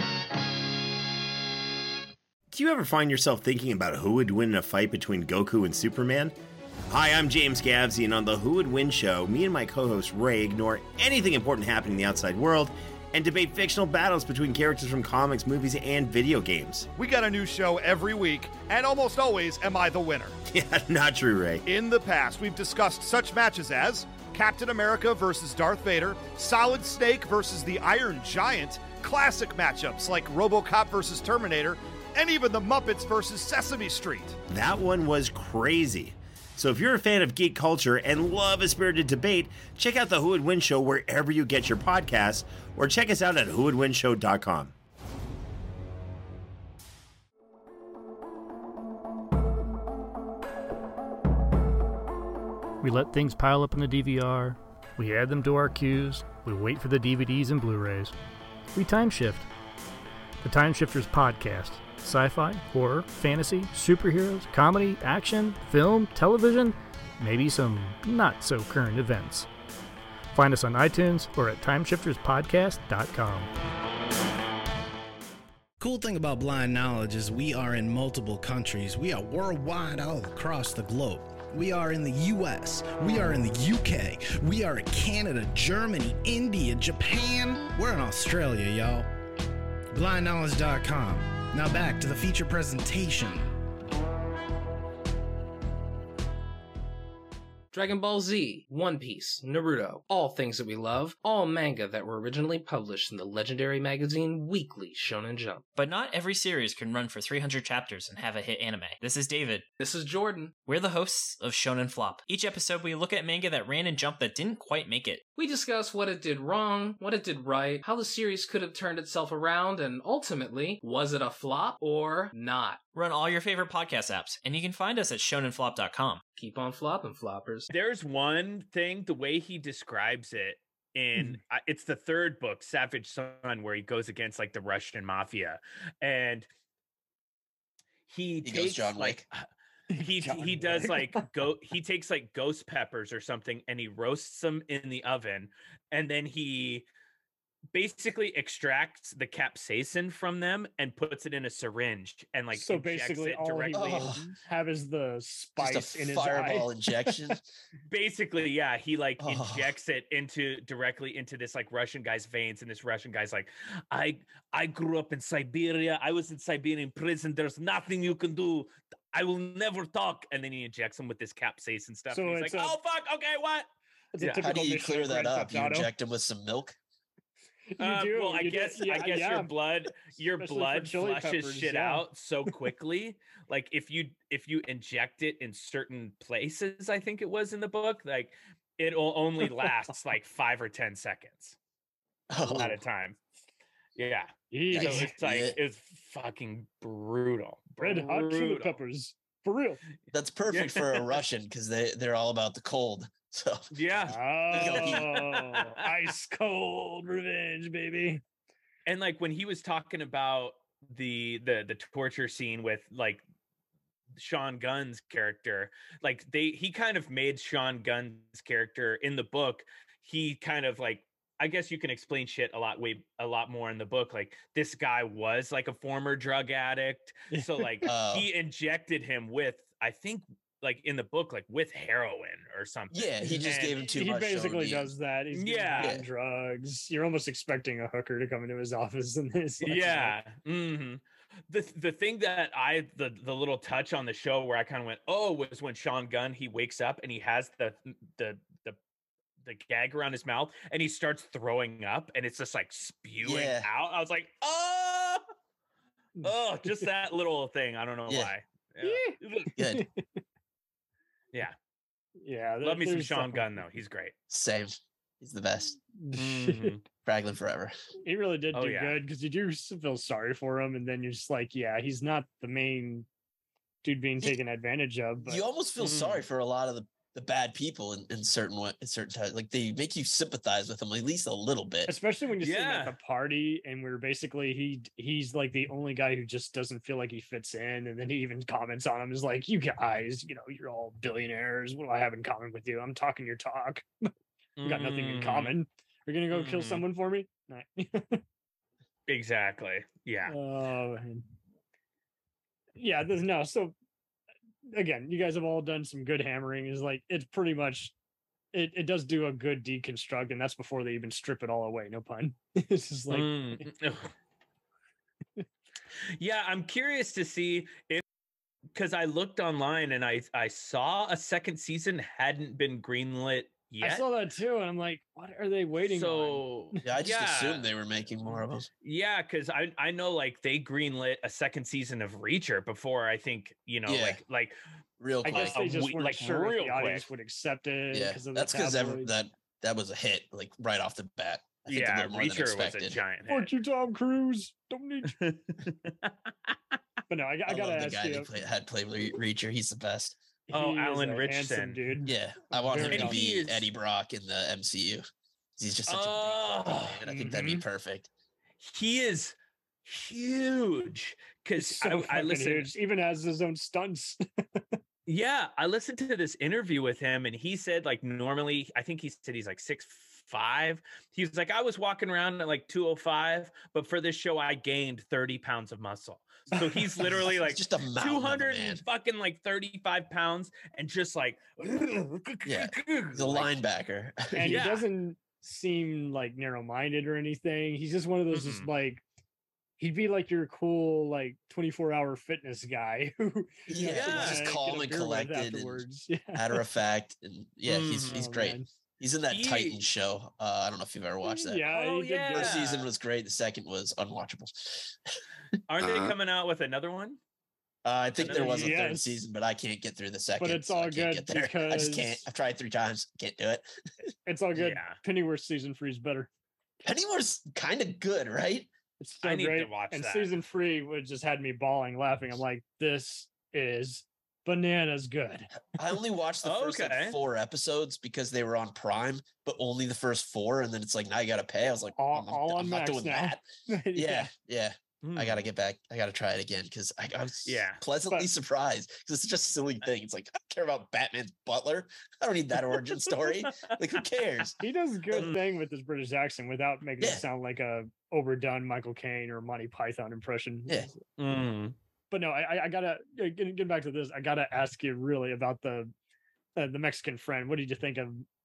Do you ever find yourself thinking about who would win in a fight between Goku and Superman? Hi, I'm James Gavsey, and on the Who Would Win show, me and my co-host Ray ignore anything important happening in the outside world and debate fictional battles between characters from comics, movies, and video games. We got a new show every week, and almost always am I the winner. Yeah, not true, Ray. In the past, we've discussed such matches as Captain America versus Darth Vader, Solid Snake versus the Iron Giant, classic matchups like RoboCop versus Terminator, and even the Muppets versus Sesame Street. That one was crazy. So if you're a fan of geek culture and love a spirited debate, check out the Who Would Win show wherever you get your podcasts, or check us out at who would win show dot com. We let things pile up in the D V R, we add them to our queues, we wait for the D V Ds and Blu-rays. We time shift. The Time Shifters podcast. Sci-fi, horror, fantasy, superheroes, comedy, action, film, television, maybe some not-so-current events. Find us on iTunes or at time shifters podcast dot com. Cool thing about Blind Knowledge is we are in multiple countries. We are worldwide all across the globe. We are in the U S, we are in the U K, we are in Canada, Germany, India, Japan. We're in Australia, y'all. blind knowledge dot com. Now back to the feature presentation. Dragon Ball Z, One Piece, Naruto, all things that we love, all manga that were originally published in the legendary magazine Weekly Shonen Jump. But not every series can run for three hundred chapters and have a hit anime. This is David. This is Jordan. We're the hosts of Shonen Flop. Each episode we look at manga that ran in Jump that didn't quite make it. We discuss what it did wrong, what it did right, how the series could have turned itself around, and ultimately, was it a flop or not? We're on all your favorite podcast apps, and you can find us at shonen flop dot com. Keep on flopping, floppers. There's one thing, the way he describes it in uh, it's the third book, Savage Son, where he goes against like the Russian mafia, and he, He takes goes John like he John he does Wick. like go he takes like ghost peppers or something, and he roasts them in the oven, and then he basically extracts the capsaicin from them and puts it in a syringe and like so injects basically it all he directly. will have is the spice Just a in his fireball eye. injection. Basically, yeah, he like Oh. injects it into directly into this like Russian guy's veins, and this Russian guy's like, I I grew up in Siberia. I was in Siberian prison. There's nothing you can do. I will never talk. And then he injects him with this capsaicin stuff. So and he's it's like, a- oh fuck, okay, what? It's a Yeah. How typical do you mission clear of that Grand up? Theft You Auto. inject him with some milk? You Uh, do. well, I you do- guess yeah, I guess yeah. your blood your Especially for blood chili flushes peppers, shit yeah. out so quickly. Like if you if you inject it in certain places, I think it was in the book, like it'll only last like five or ten seconds Oh, at a time. Yeah. So Yes. it's like Yeah. it's fucking brutal. Red hot chili Brutal. peppers. For real. that's perfect for a Russian because they, they're all about the cold. So Yeah. Oh, ice cold revenge, baby. And like when he was talking about the the the torture scene with like Sean Gunn's character. Like they he kind of made Sean Gunn's character in the book. He kind of like, I guess you can explain shit a lot way a lot more in the book. Like this guy was like a former drug addict. So like Oh. he injected him with, I think like in the book, like with heroin or something. Yeah, he just And- gave him too he much. basically Sean does that. He's Yeah. yeah, drugs. You're almost expecting a hooker to come into his office in this. Yeah. hmm The the thing that I the the little touch on the show where I kind of went, oh, was when Sean Gunn, he wakes up and he has the the the the gag around his mouth and he starts throwing up and it's just like spewing Yeah. out. I was like, oh, oh, just that little thing. I don't know Yeah. why. Yeah. Good. Yeah. Yeah. Love me some there's Sean Gunn though. He's great. Same. He's the best. Mhm. Fraglin forever. He really did Oh, do yeah. good because you do s- feel sorry for him, and then you're just like, yeah, he's not the main dude being taken advantage of. But You almost feel Mm. sorry for a lot of the, the bad people in, in certain way, in certain times. Like they make you sympathize with them at least a little bit. especially when you see him Yeah. at the party, and we're basically he he's like the only guy who just doesn't feel like he fits in, and then he even comments on him is like, you guys, you know, you're all billionaires. What do I have in common with you? I'm talking your talk. We got nothing in Mm. common. You're gonna go kill Mhm. someone for me? Nah. Exactly. Yeah. Oh, man. Yeah, there's no. So again, you guys have all done some good hammering. Is like it's pretty much it, it does do a good deconstruct, and that's before they even strip it all away. No pun. It's just like Mm. Yeah, I'm curious to see if because I looked online and I I saw a second season hadn't been greenlit yet. I saw that too, and I'm like, what are they waiting on? so Yeah, I just yeah. assumed they were making more of them. Yeah, because I I know like they greenlit a second season of Reacher before I think you know Yeah. like like Real I quick. guess they a just week- weren't like, sure if real the audience quick. would accept it. Yeah, because of that's because because that that was a hit, like right off the bat. I think a yeah, little more than Reacher was a expected. giant Fuck hit. you, Tom Cruise. Don't need you. But no, I, I I, gotta love the ask guy you. that play, had played Re- Reacher. He's the best. Oh, he is Alan a handsome Ritchson. dude. Yeah, I want him Very to And he be is- Eddie Brock in the M C U. He's just such a Oh, big man. I think that'd be perfect. he is huge because He's so I, I fucking listened. huge, even has his own stunts. Yeah, I listened to this interview with him, and he said like normally, I think he said he's like six five. He's like, I was walking around at like two oh five, but for this show, I gained thirty pounds of muscle. So he's literally like just a mountain of a two hundred man. and fucking like thirty-five pounds, and just like Yeah, he's a like, linebacker. And Yeah. he doesn't seem like narrow-minded or anything. He's just one of those just Mm-mm. like he'd be like your cool like twenty-four hour fitness guy who you know, Yeah, wanna just get a calm and beer with collected and afterwards. Yeah. matter of fact, and yeah, he's Mm. he's Oh, great. man. He's in that He- Titan show. Uh, I don't know if you've ever watched that. Yeah, Oh, he did good. First yeah. season was great. The second was unwatchable. Aren't they Uh, coming out with another one? Uh, I think there was a third Yes. season, but I can't get through the second. it's so all I can't good get there. I just can't. because- I've tried three times. Can't do it. It's all good. Yeah. Pennyworth season three is better. Pennyworth's kind of good, right? It's so I need to great. watch and that. season three would just had me bawling, laughing. I'm like, this is bananas good. I only watched the first Okay. like, four episodes because they were on Prime, but only the first four, and then it's like now you got to pay. I was like, All, I'm, all I'm on not Max doing now. that. Yeah, yeah. I Hmm. got to get back. I got to try it again because I, I was Yeah. pleasantly But- surprised because it's such a silly thing. It's like I don't care about Batman's butler. I don't need that origin story. Like who cares? He does a good thing with his British accent without making Yeah. it sound like a overdone Michael Caine or Monty Python impression. Yeah. Mm. But no, I, I- I gotta uh, get, get back to this. I gotta ask you really about the uh, the Mexican friend. What did you think of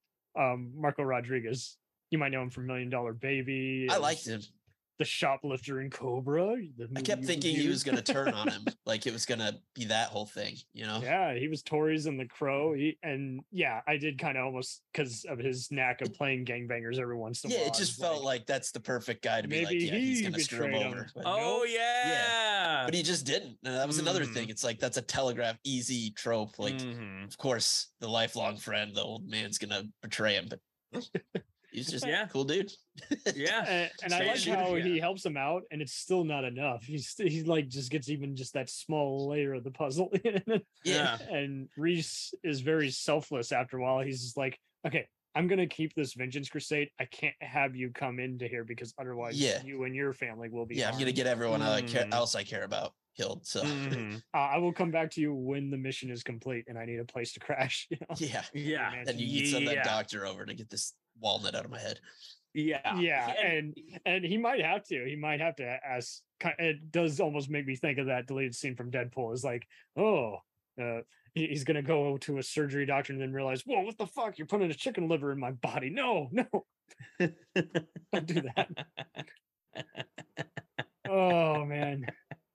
um, Marco Rodriguez? You might know him from Million Dollar Baby. I and liked him. The shoplifter in Cobra. the I movie kept you thinking he reviewed. was going to turn on him, like it was going to be that whole thing, you know? Yeah, he was Tories in The Crow. He, and yeah, I did kind of almost because of his knack of playing gangbangers every once in a Yeah, while. it I just was felt like, that's the perfect guy to be like, maybe yeah, he's he going to screw him betrayed over. him. But, Oh yeah. but he just didn't. And that was another Mm. thing. It's like that's a telegraph easy trope. Like, Mhm. of course, the lifelong friend, the old man's going to betray him, but he's just Yeah. a cool dude. Yeah. and, and I Straight like shooter, how yeah. he helps him out, and it's still not enough. He's st- he like just gets even just that small layer of the puzzle. Yeah. And Reese is very selfless after a while. He's just like, okay, I'm gonna keep this vengeance crusade. I can't have you come into here because otherwise, Yeah. you and your family will be. Yeah, I'm going to harmed." get everyone I care, Mm. else I care about killed. So mm-hmm. uh, I will come back to you when the mission is complete and I need a place to crash. You know? Yeah, yeah. And you can send that doctor over to get this walnut out of my head. Yeah, yeah, and and he might have to. He might have to ask. It does almost make me think of that deleted scene from Deadpool. It's like, oh, uh, he's gonna go to a surgery doctor and then realize, whoa, what the fuck? You're putting a chicken liver in my body. No, no, don't do that. Oh man.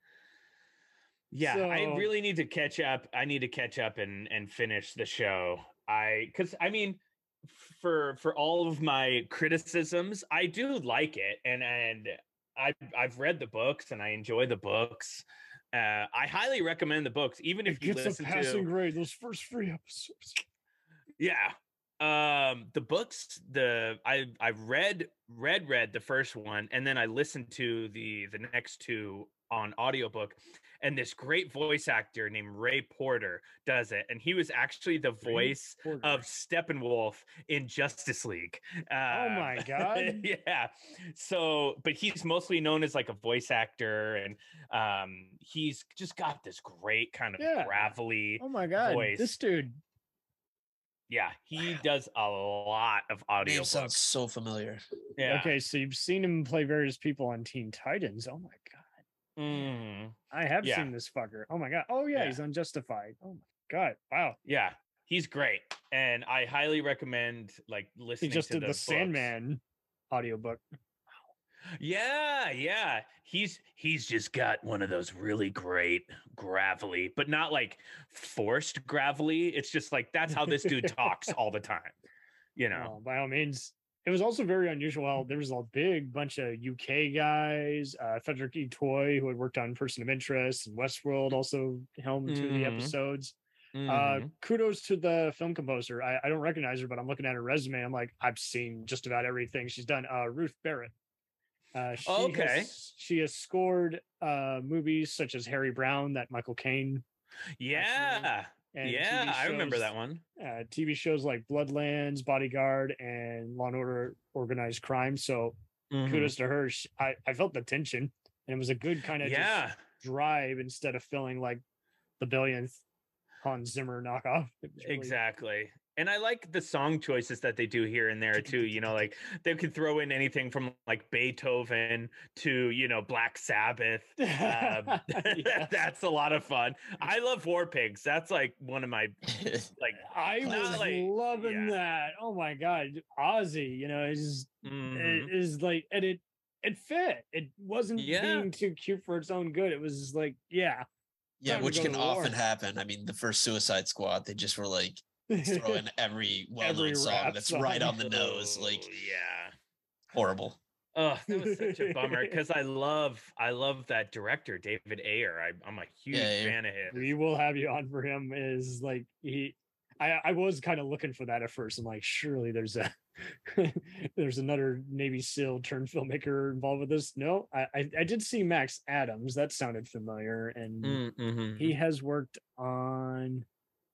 Yeah, so, I really need to catch up. I need to catch up and and finish the show. I because I mean. for for all of my criticisms, I do like it, and and I I've read the books and I enjoy the books. Uh, I highly recommend the books, even if it you gets listen a passing to grade. Those first three episodes. Yeah, um, the books. The I I read read read the first one, and then I listened to the the next two on audiobook, and this great voice actor named Ray Porter does it, and he was actually the voice of Steppenwolf in Justice League. Um, oh my god. Yeah, so but he's mostly known as like a voice actor, and um he's just got this great kind of yeah. gravelly oh my god voice. This dude, yeah, he does a lot of audio. Name sounds so familiar. Yeah. Okay, so you've seen him play various people on Teen Titans. Oh my god. Mm. I have yeah. seen this fucker. Oh my god. Oh yeah, yeah, he's on Justified. Oh my god. Wow. Yeah, he's great, and I highly recommend like listening. He just to did the, books. Sandman audiobook. Yeah, yeah. He's he's just got one of those really great gravelly, but not like forced gravelly. It's just like that's how this dude talks all the time. You know. Oh, by all means. It was also very unusual how there was a big bunch of U K guys. Uh, Frederick E. Toy, who had worked on Person of Interest and Westworld, also helmed mm-hmm. two of the episodes. Mm-hmm. Uh, kudos to the film composer. I, I don't recognize her, but I'm looking at her resume. I'm like, I've seen just about everything she's done. Uh, Ruth Barrett. Uh, she okay. Has, she has scored uh, movies such as Harry Brown, that Michael Caine. Yeah. And yeah, shows, I remember that one. Uh, T V shows like Bloodlands, Bodyguard, and Law and Order: Organized Crime. So mm-hmm. kudos to her. She, I, I felt the tension, and it was a good kind of yeah. just drive instead of feeling like the billionth Hans Zimmer knockoff. Really... Exactly. And I like the song choices that they do here and there too. You know, like they could throw in anything from like Beethoven to, you know, Black Sabbath. Um, yes. That's a lot of fun. I love War Pigs. That's like one of my like. I was like, loving yeah. that. Oh my god, Ozzy. You know, is mm-hmm. it is like, and it it fit. It wasn't yeah. being too cute for its own good. It was just like, yeah, yeah, which can often happen. I mean, the first Suicide Squad, they just were like. Throw in every well-known song that's song. right on the nose, like yeah, horrible. Oh, that was such a bummer because I love, I love that director David Ayer. I, I'm a huge yeah, fan yeah. of his. We will have you on for him. Is like he, I, I was kind of looking for that at first. I'm like, surely there's a, there's another Navy SEAL turned filmmaker involved with this. No, I, I, I did see Max Adams. That sounded familiar, and mm-hmm. he has worked on.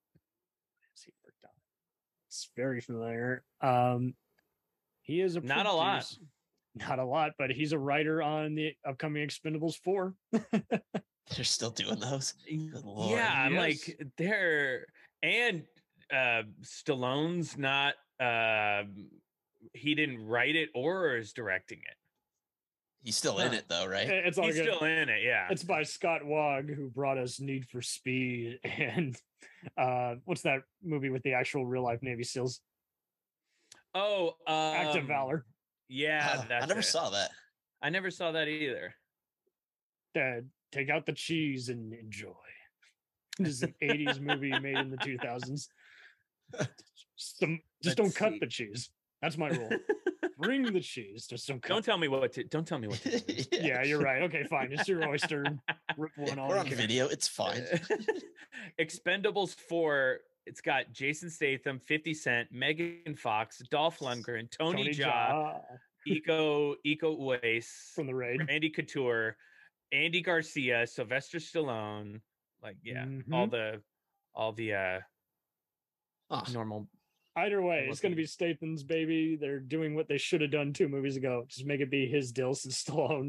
It's very familiar. Um, he is a not a lot, not a lot, but he's a writer on the upcoming Expendables four. They're still doing those. Lord, yeah, I'm yes. like they're and uh, Stallone's not. Uh, he didn't write it or is directing it. He's still in it though, right? It's all He's good. still in it, yeah. It's by Scott Wagg, who brought us Need for Speed and uh, what's that movie with the actual real life Navy SEALs? Oh, um, Act of Valor. Yeah, uh, that's I never it. saw that. I never saw that either. Dad, take out the cheese and enjoy. This is an eighties movie made in the two thousands. Just, um, just don't cut see. the cheese. That's my rule. Bring the cheese. Just don't cut. Don't tell me what to. Don't tell me what to do. yeah. yeah, you're right. Okay, fine. It's your oyster. Rip one off. We're on video. It's fine. Expendables four. It's got Jason Statham, fifty Cent, Megan Fox, Dolph Lundgren, Tony, Tony Jaa, Iko Iko Uwais from the Raid, Randy Couture, Andy Garcia, Sylvester Stallone. Like yeah, mm-hmm. all the all the uh oh. normal. Either way, it's going to be Statham's baby. They're doing what they should have done two movies ago. Just make it be his Dills and Stallone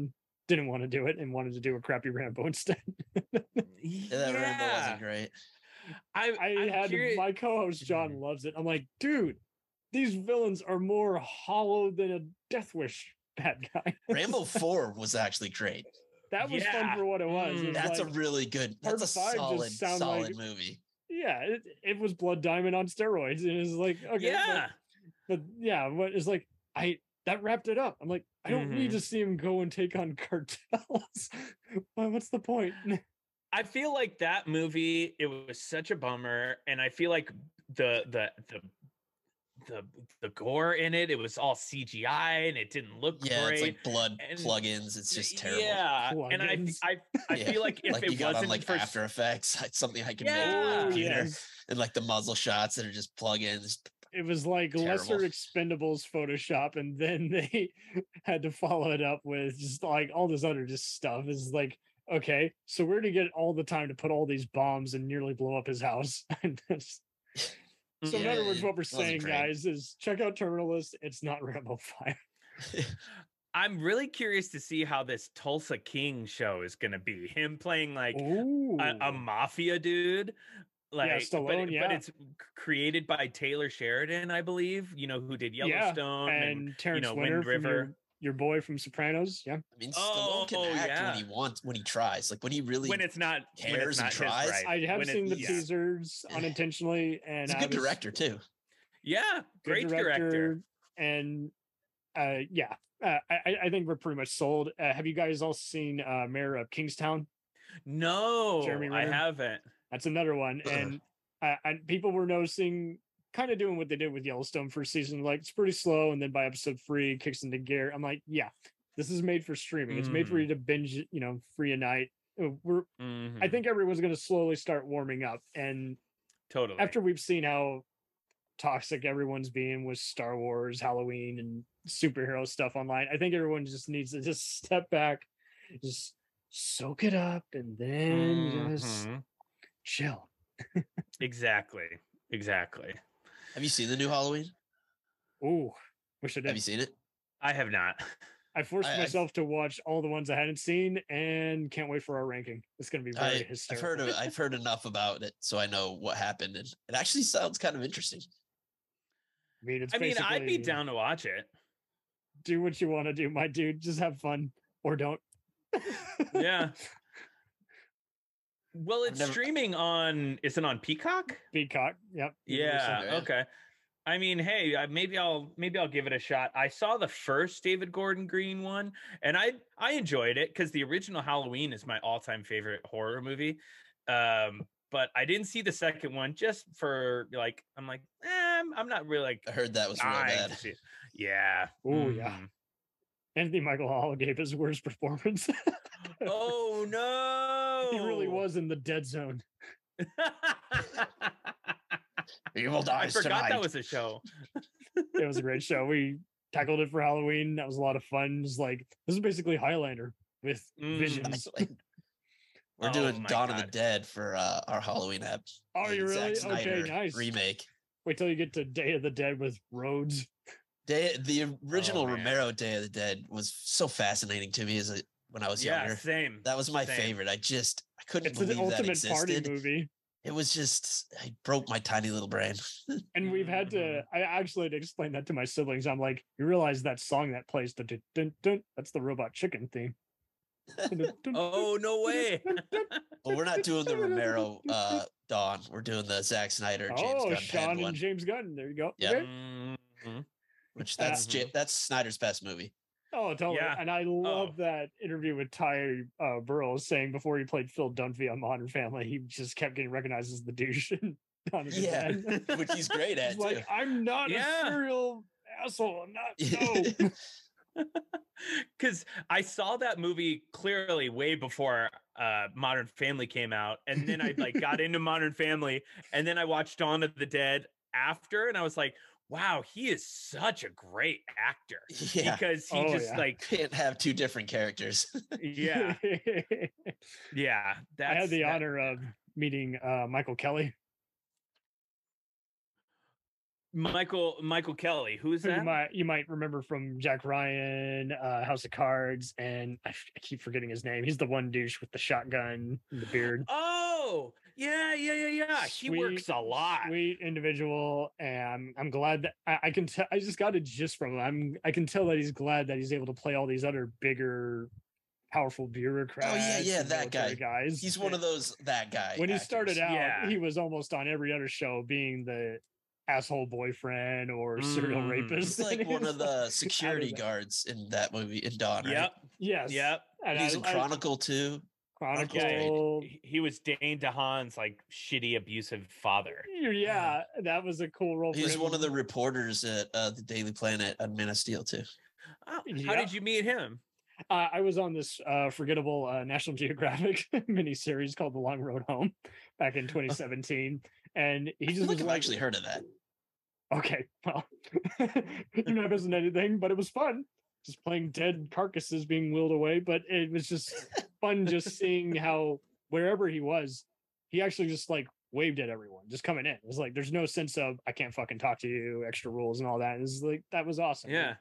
didn't want to do it and wanted to do a crappy Rambo instead. Yeah, that Rambo wasn't great. I, I I'm had curious- my co-host John loves it. I'm like, dude, these villains are more hollow than a Death Wish bad guy. Rambo four was actually great. That was fun Yeah. for what it was. It was That's like- a really good. That's a Part five just solid, sound solid like- movie. yeah, it, it was Blood Diamond on steroids. And it's like, okay, Yeah. but, but yeah, what it's like, I that wrapped it up. I'm like, I don't need Mhm. to see him go and take on cartels. Well, what's the point? I feel like that movie, it was such a bummer, and I feel like the the the the the gore in it, it was all C G I and it didn't look Yeah, great. it's like blood And- plugins. It's just terrible. Yeah, and I Plugins. I I Yeah, feel like if like it you got wasn't on like for s- After Effects, it's something I can Yeah. make on Oh, a computer, yes. and like the muzzle shots that are just plugins. It was like lesser Terrible. expendables Photoshop, and then they had to follow it up with just like all this other just stuff. Is like, okay, so where to get all the time to put all these bombs and nearly blow up his house? And that's- so in Yeah, other words, it what we're wasn't saying, great. guys, is check out Terminalist. It's not Rambo five. I'm really curious to see how this Tulsa King show is going to be. Him playing like Ooh. a, a mafia dude. Like, but, Stallone, it- yeah. but it's c- created by Taylor Sheridan, I believe. You know who did Yellowstone yeah, and, and Terrence you know Winter Wind from River. your, your boy from Sopranos. Yeah, I mean, Oh, Stallone can act yeah. when he wants, when he tries, like when he really. When it's not when cares it's and not his tries. right. I have When it- seen the yeah. teasers unintentionally, and He's a I good was- director too. Yeah, good great director. and uh yeah uh, I, I think we're pretty much sold. Uh, have you guys all seen uh Mayor of Kingstown? No, Jeremy I Renner? haven't. That's another one. And uh, and people were noticing, kind of doing what they did with Yellowstone first season, like it's pretty slow, and then by episode three it kicks into gear. I'm like, yeah, this is made for streaming. It's made for Mm. you to binge, you know, free a night. Uh, We're I Mhm. think everyone's going to slowly start warming up, and Totally. after we've seen how toxic everyone's being with Star Wars, Halloween, and superhero stuff online, I think everyone just needs to just step back, just soak it up, and then just Mhm. chill. Exactly. Exactly. Have you seen the new Halloween? Ooh, wish I Have you did. seen it? I have not. I forced I- I've- myself to watch all the ones I hadn't seen, and can't wait for our ranking. It's going to be very I, I've hysterical. heard of, I've heard enough about it, so I know what happened, and it actually sounds kind of interesting. I mean, it's I mean, I'd be basically, down to watch it. do what you want to do, my dude. Just have fun or don't. Yeah. Well, it's never- streaming on. Is it on Peacock? Peacock. Yep. Yeah. Yeah. Okay. I mean, hey, I- maybe I'll maybe I'll give it a shot. I saw the first David Gordon Green one, and I I enjoyed it because the original Halloween is my all time favorite horror movie. Um, but I didn't see the second one just for like I'm like eh, I'm, I'm not really like I heard that was real dying bad. to see it. Yeah. Oh yeah. Mhm. Anthony Michael Hall gave his worst performance. Oh no! He really was in the dead zone. Evil I dies forgot tonight. that was a show. It was a great show. We tackled it for Halloween. That was a lot of fun. It's like this is basically Highlander with Mm. visions. We're Oh doing my Dawn of the God. Dead for uh, our Halloween app. Oh, the you really? Zack Okay, Snyder nice. remake. Wait till you get to Day of the Dead with Rhodes. Day, the original Oh, man. Romero Day of the Dead was so fascinating to me as a when I was Yeah, younger. same. That was my same. favorite. I just I couldn't It's an believe that ultimate party existed. movie. It was just it broke my tiny little brain. And we've had to, I actually had to explain that to my siblings. I'm like, you realize that song that plays, dun, dun, dun, dun, that's the Robot Chicken theme. Oh no way! But we're not doing the Romero uh, Dawn. We're doing the Zack Snyder James Oh, Gunn Sean Penn and one. James Gunn. There you go. Yep. Okay. Mhm. Which that's Uh, Ja- that's Snyder's best movie. Oh, totally. Yeah. And I love Oh. that interview with Ty uh, Burrows saying before he played Phil Dunphy on Modern Family, he just kept getting recognized as the douche. in Dawn of the Yeah, Dead. which he's great at He's too. like, I'm not Yeah. a serial asshole. I'm not. No. Because I saw that movie clearly way before uh, Modern Family came out, and then I like got into Modern Family, and then I watched Dawn of the Dead after, and I was like, "Wow, he is such a great actor." Yeah. Because he Oh, just yeah. like, Can't have two different characters. yeah, yeah. That's, I had the that- honor of meeting uh, Michael Kelly. Michael Michael Kelly. Who is Who that? You might you might remember from Jack Ryan, uh, House of Cards, and I, f- I keep forgetting his name. He's the one douche with the shotgun and the beard. Oh, yeah, yeah, yeah, yeah. He Sweet- works a lot. Sweet individual, and I'm, I'm glad that I, I can tell. I just got a gist from him. I'm I can tell that he's glad that he's able to play all these other bigger, powerful bureaucrats. Oh yeah, yeah, and that guy. military guys. He's one of those that guy. When he actors. started out, Yeah. he was almost on every other show, being the asshole boyfriend or serial Mm. rapist. He's like And one he's of the out of security that. guards in that movie in Dawn. Right? Yep. Yes. Yep. And He's I- in I- Chronicle too. Chronicle. He, he was Dane DeHaan's like shitty abusive father. Yeah, that was a cool role. He for was him. one of the reporters at uh, the Daily Planet on Man of Steel too. Oh, how Yeah. did you meet him? Uh, I was on this uh, forgettable uh, National Geographic miniseries called The Long Road Home back in twenty seventeen, and he I just feel like was I've like, actually heard of that. okay, well, you're not missing anything, but it was fun. Just playing dead carcasses being wheeled away, but it was just fun just seeing how wherever he was, he actually just like waved at everyone, just coming in. It was like there's no sense of I can't fucking talk to you, extra rules and all that. It was like that was awesome. Yeah.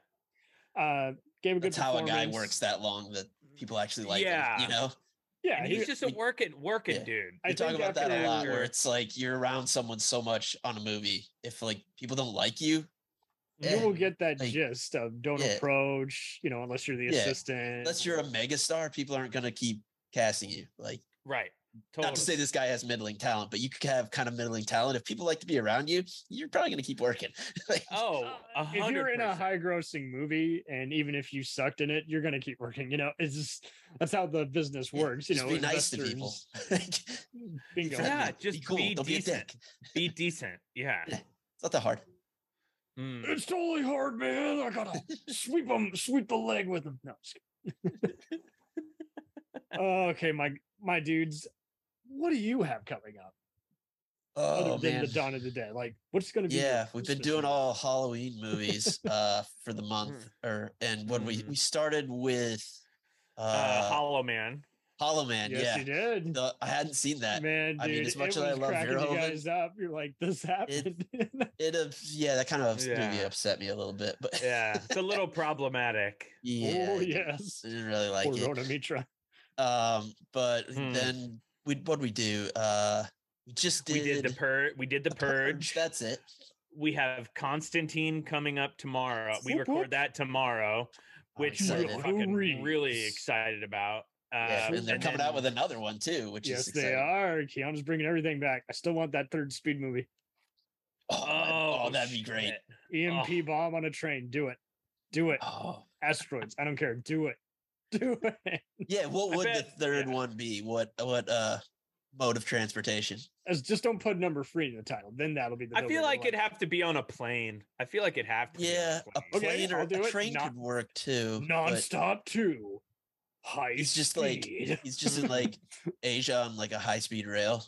Uh, gave a good That's how a guy performance. works that long that people actually like Yeah. him. You know, Yeah, And he- he's just a working working Yeah. dude. I we talk think about that a lot. after- Where it's like you're around someone so much on a movie, if like people don't like you, you eh, will get that like, gist of don't yeah. approach, you know, unless you're the Yeah. assistant. unless you're a megastar, people aren't gonna keep casting you. Like, Right. Totally. not to say this guy has middling talent, but you could have kind of middling talent. If people like to be around you, you're probably gonna keep working. Like, Oh, a if you're hundred in a percent. high grossing movie and even if you sucked in it, you're gonna keep working. You know, it's just that's how the business yeah, works. You just know, be nice to people. investors- Bingo. friendly, Yeah, be just cool, be don't be a decent. dick. Be decent. Yeah. It's not that hard. Mm. It's totally hard, man. I gotta sweep them, sweep the leg with them. No. just kidding. Okay, my my dudes, what do you have coming up other Oh than man. the Dawn of the Dead? Like, what's gonna be? your Yeah, we've been Christmas doing movie? all Halloween movies uh for the month, or and when we Mhm. we started with uh, Uh, Hollow Man. Hollow Man. Yes, yeah, you did. The- I hadn't seen that. Man, dude, I mean, as much it as I was love cracking you Verhoeven, guys up. You're like, this happened. It uh, yeah, that kind of movie Yeah. upset me a little bit, but Yeah. It's a little problematic. yeah, oh I didn't- yes, I didn't really like poor it. Rhoda Mitra. Um, but Hmm. then we what we do? Uh, we just did, We did the purge. We did the purge. That's it. We have Constantine coming up tomorrow. We Whoop, whoop. record that tomorrow, I'm which we're excited. fucking Hurries. really excited about. Uh, Yeah, and they're coming out then- with another one too, which Yes, is they exciting. are. Keanu's bringing everything back. I still want that third Speed movie. Oh, Oh, oh, that'd be great. shit. E M P Oh. bomb on a train. Do it. Do it. Oh, Asteroids. I don't care. Do it. Do it. yeah. What I would the bet- third yeah. one be? What what uh mode of transportation? As just don't put number three in the title. Then that'll be the. I feel no-brainer like one. it'd have to be on a plane. I feel like it'd have to. Yeah, be a on a plane. Okay, plane or I'll do a it. train Non- could work too. but nonstop two. High He's just like speed. he's just in like Asia on like a high speed rail.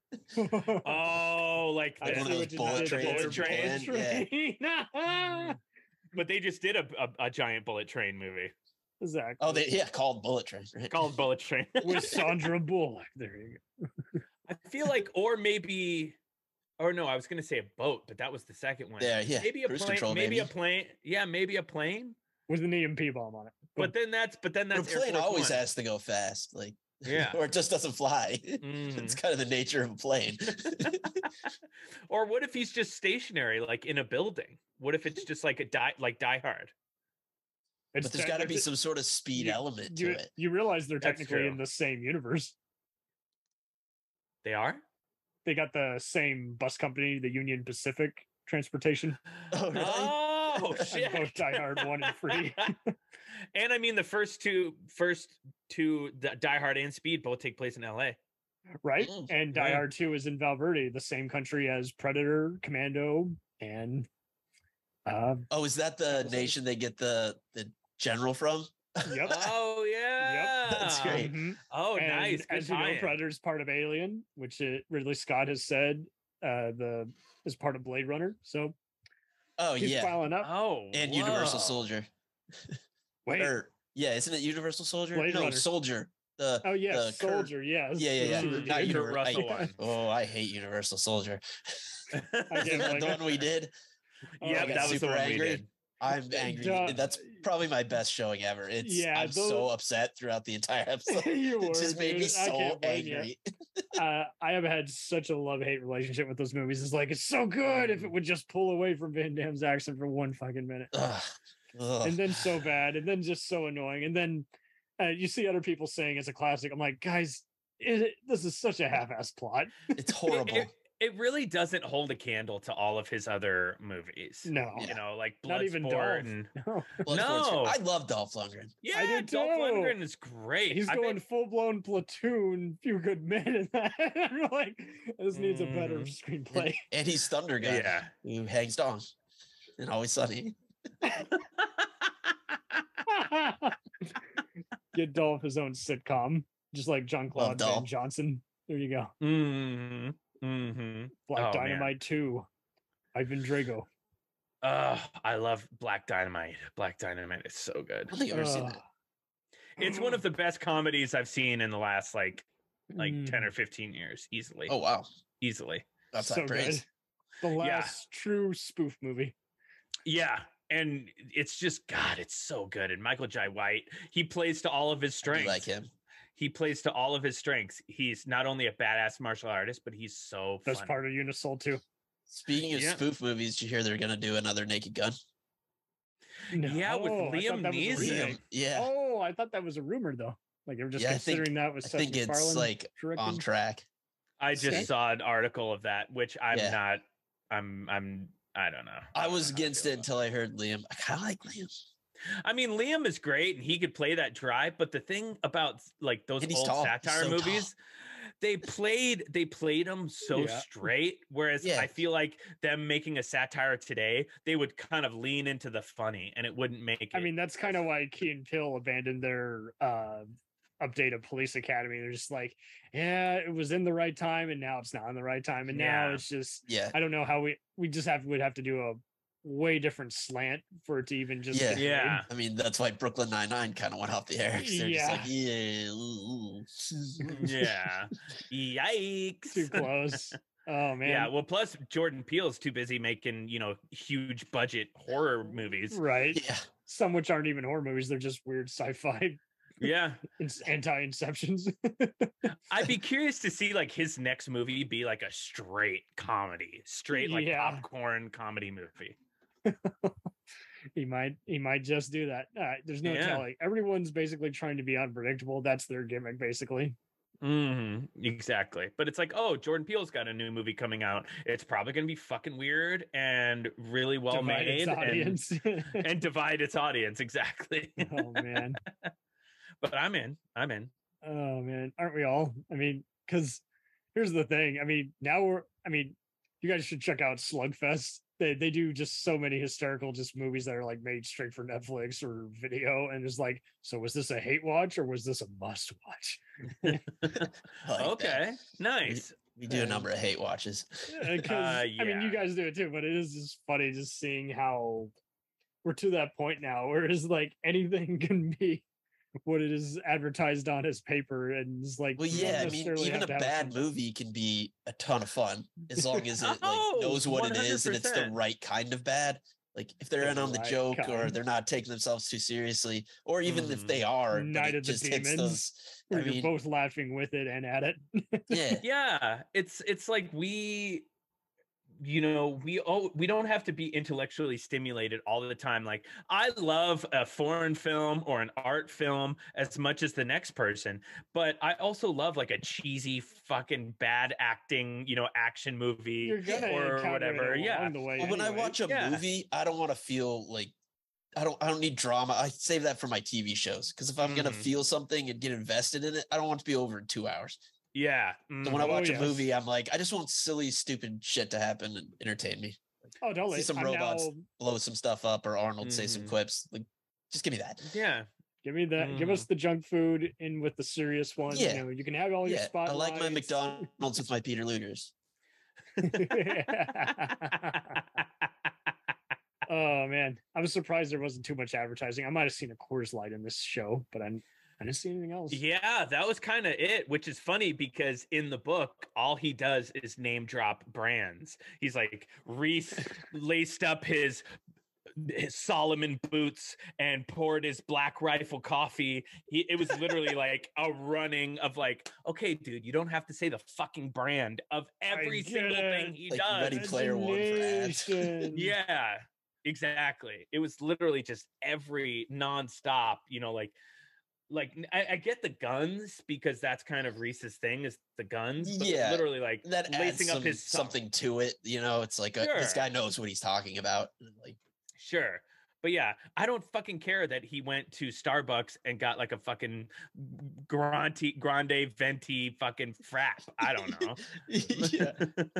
Oh, like I Like the, one see of what those you bullet did trains there, in train. Japan, yeah. train. but they just did a, a, a giant bullet train movie Exactly. Oh, they yeah, called Bullet Train. Right? called Bullet Train. with Sandra Bullock. There you go. I feel like, or maybe, or no, I was gonna say a boat, but that was the second one. Yeah, yeah, Maybe a cruise plane. control, maybe a baby. plane. Yeah, maybe a plane. With an E M P bomb on it. But then that's, but then The that's Air plane Force always One. has to go fast, like Yeah. or it just doesn't fly. Mhm. It's kind of the nature of a plane. Or what if he's just stationary, like in a building? What if it's just like a die, like Die Hard? It's But there's te- got to be it's- some sort of speed you- element you, to it. You realize they're That's technically true. in the same universe. They are. They got the same bus company, the Union Pacific Transportation. Oh, really? Oh And shit! both Die Hard one and three. And I mean, the first two, first two, the Die Hard and Speed, both take place in L A. Right? Mm, And Die yeah. Hard two is in Valverde, the same country as Predator, Commando, and uh Oh, is that the Episode. nation they get the the general from? yep. Oh yeah, That's great. Mhm. Oh, And nice. Good as you know, tie-in. Predator's part of Alien, which it, Ridley Scott has said uh the is part of Blade Runner. So Oh he's yeah, piling up. Oh, and Universal whoa. Soldier. Wait. Or yeah, isn't it Universal Soldier? Blade no, Runner. Soldier. The Oh yeah, the Kurt- Soldier. Yes. Yeah, yeah, yeah. Super Not duper. Univer- Russell I- one. Oh, I hate Universal Soldier. I the can't like the it. one we did. Yeah, I got that was the super one we angry. did. I'm angry. Duh. That's probably my best showing ever. It's Yeah, I'm those- so upset throughout the entire episode. You It were, just made me dude. I so can't blame you. angry. uh, I have had such a love-hate relationship with those movies. It's like it's so good if it would just pull away from Van Damme's accent for one fucking minute, Ugh. Ugh. and then so bad, and then just so annoying, and then uh, you see other people saying it's a classic. I'm like, guys, it, this is such a half-assed plot. It's horrible. It, it really doesn't hold a candle to all of his other movies. No. You know, like Not even Bloodsport Dolph. and No. No. I love Dolph Lundgren. yeah, I did Dolph too. Lundgren is great. He's I going bet- full-blown Platoon, Few Good Men, in that. I'm like, this needs a better Mhm. screenplay. And he's Thunder Guy. Yeah. Who hangs down. And Always Sunny. Get Dolph his own sitcom, just like John Claude Van Dolph. Johnson. There you go. Mm-hmm. Mm-hmm. Black Oh, man. Dynamite two. Ivan Drago. Uh, I love Black Dynamite. Black Dynamite is so good. I don't think I've ever seen Ugh. that. It's one of the best comedies I've seen in the last like like Mm. ten or fifteen years, easily. Oh wow. Easily. That's So not praise. good. The Yeah. last true spoof movie. Yeah. And it's just God, it's so good. And Michael Jai White, he plays to all of his I do strengths. like him. He plays to all of his strengths. He's not only a badass martial artist, but he's so Best funny. part of Unisoul too. Speaking of Yeah. spoof movies, did you hear they're gonna do another Naked Gun? Yeah, with No, I Liam thought that was a Neeson. remake. Yeah. Oh, I thought that was a rumor though. Like they were just Yeah, I think- considering that with I Seth think it's MacFarlane like directing. on track. I just Okay. saw an article of that, which I'm Yeah. not. I'm. I'm. I don't know. I don't was know how to against feel it about until I heard Liam. I kind of like Liam. I mean, Liam is great and he could play that dry, but the thing about like those And he's old tall. He's satire so movies, they played they played them so Yeah. straight. Whereas Yeah. I feel like them making a satire today, they would kind of lean into the funny and it wouldn't make it. I mean, that's kind of why Key and Peele abandoned their uh, update of Police Academy. They're just like, yeah, it was in the right time, and now it's not in the right time, and now Yeah. it's just, Yeah. I don't know how we we just have would have to do a way different slant for it to even just Yeah. get made. yeah. I mean, that's why Brooklyn Nine-Nine kind of went off the air. 'Cause They're Yeah. just like, yeah. ooh, ooh." Yeah. Yikes. Too close. Oh man. Yeah, well, plus Jordan Peele's too busy making, you know, huge budget horror movies. Right. Yeah. Some which aren't even horror movies; they're just weird sci-fi, Yeah. anti-inceptions. I'd be curious to see like his next movie be like a straight comedy, straight like Yeah. popcorn comedy movie. he might he might just do that. Uh, there's no Yeah. telling. Everyone's basically trying to be unpredictable. That's their gimmick, basically. hmm Exactly. But it's like, oh, Jordan Peele's got a new movie coming out. It's probably going to be fucking weird and really well Divide made its and, audience. and divide its audience. Exactly. Oh man. But I'm in. I'm in. Oh man, aren't we all? I mean, because here's the thing. I mean, now we're. I mean, you guys should check out Slugfest. They they do just so many hysterical just movies that are like made straight for Netflix or video, and it's like, so was this a hate watch or was this a must watch? I like Okay. that. Nice. We do a number of hate watches. Because Uh, I mean, you yeah. guys do it too, but it is just funny just seeing how we're to that point now where it's like anything can be what it is advertised on as paper, and it's like, Well, you don't yeah, I mean, necessarily even have a to have bad some- movie can be a ton of fun as long as it like Oh, knows what it is and it's the one hundred percent. right kind of bad. Like if they're The in on the right joke or kind. they're not taking themselves too seriously, or even if Mhm. they are, but Night it of the just hits Demons, those. I where you're mean, both laughing with it and at it. yeah, Yeah, it's it's like we you know we oh we don't have to be intellectually stimulated all the time. Like I love a foreign film or an art film as much as the next person, but I also love like a cheesy fucking bad acting, you know, action movie You're gonna or encounter whatever. it Yeah. along the way. well, when I anyway. watch a Yeah. movie, I don't want to feel like I don't. I don't need drama. I save that for my T V shows because if I'm gonna Mhm. feel something and get invested in it, I don't want it to be over in two hours. Yeah. So when I Oh, watch yes. a movie, I'm like, I just want silly, stupid shit to happen and entertain me. Oh, totally. See some I'm robots now- blow some stuff up or Arnold say some Mhm. quips. Like, just give me that. Yeah. give me that. Give us the junk food in with the serious one. Yeah. You know, you can have all your Yeah, I spotlights. like my McDonald's with my Peter Lugers. Oh man, I was surprised there wasn't too much advertising. I might have seen a Coors Light in this show, but I'm I didn't see anything else. Yeah, that was kind of it, which is funny because in the book, all he does is name drop brands. He's like, Reese laced up his his Solomon boots and poured his Black Rifle coffee. He, it was literally like a running of like, okay, dude, you don't have to say the fucking brand of every single it. thing he Like does. Ready Player One for ads. Yeah, exactly. It was literally just every nonstop, you know, like, like I, I get the guns because that's kind of Reese's thing is the guns. But Yeah, literally like that lacing adds up some, his something to it. You know, it's like a, this Sure. guy knows what he's talking about. Like, Sure. But yeah, I don't fucking care that he went to Starbucks and got like a fucking grande, grande venti fucking frap. I don't know. yeah.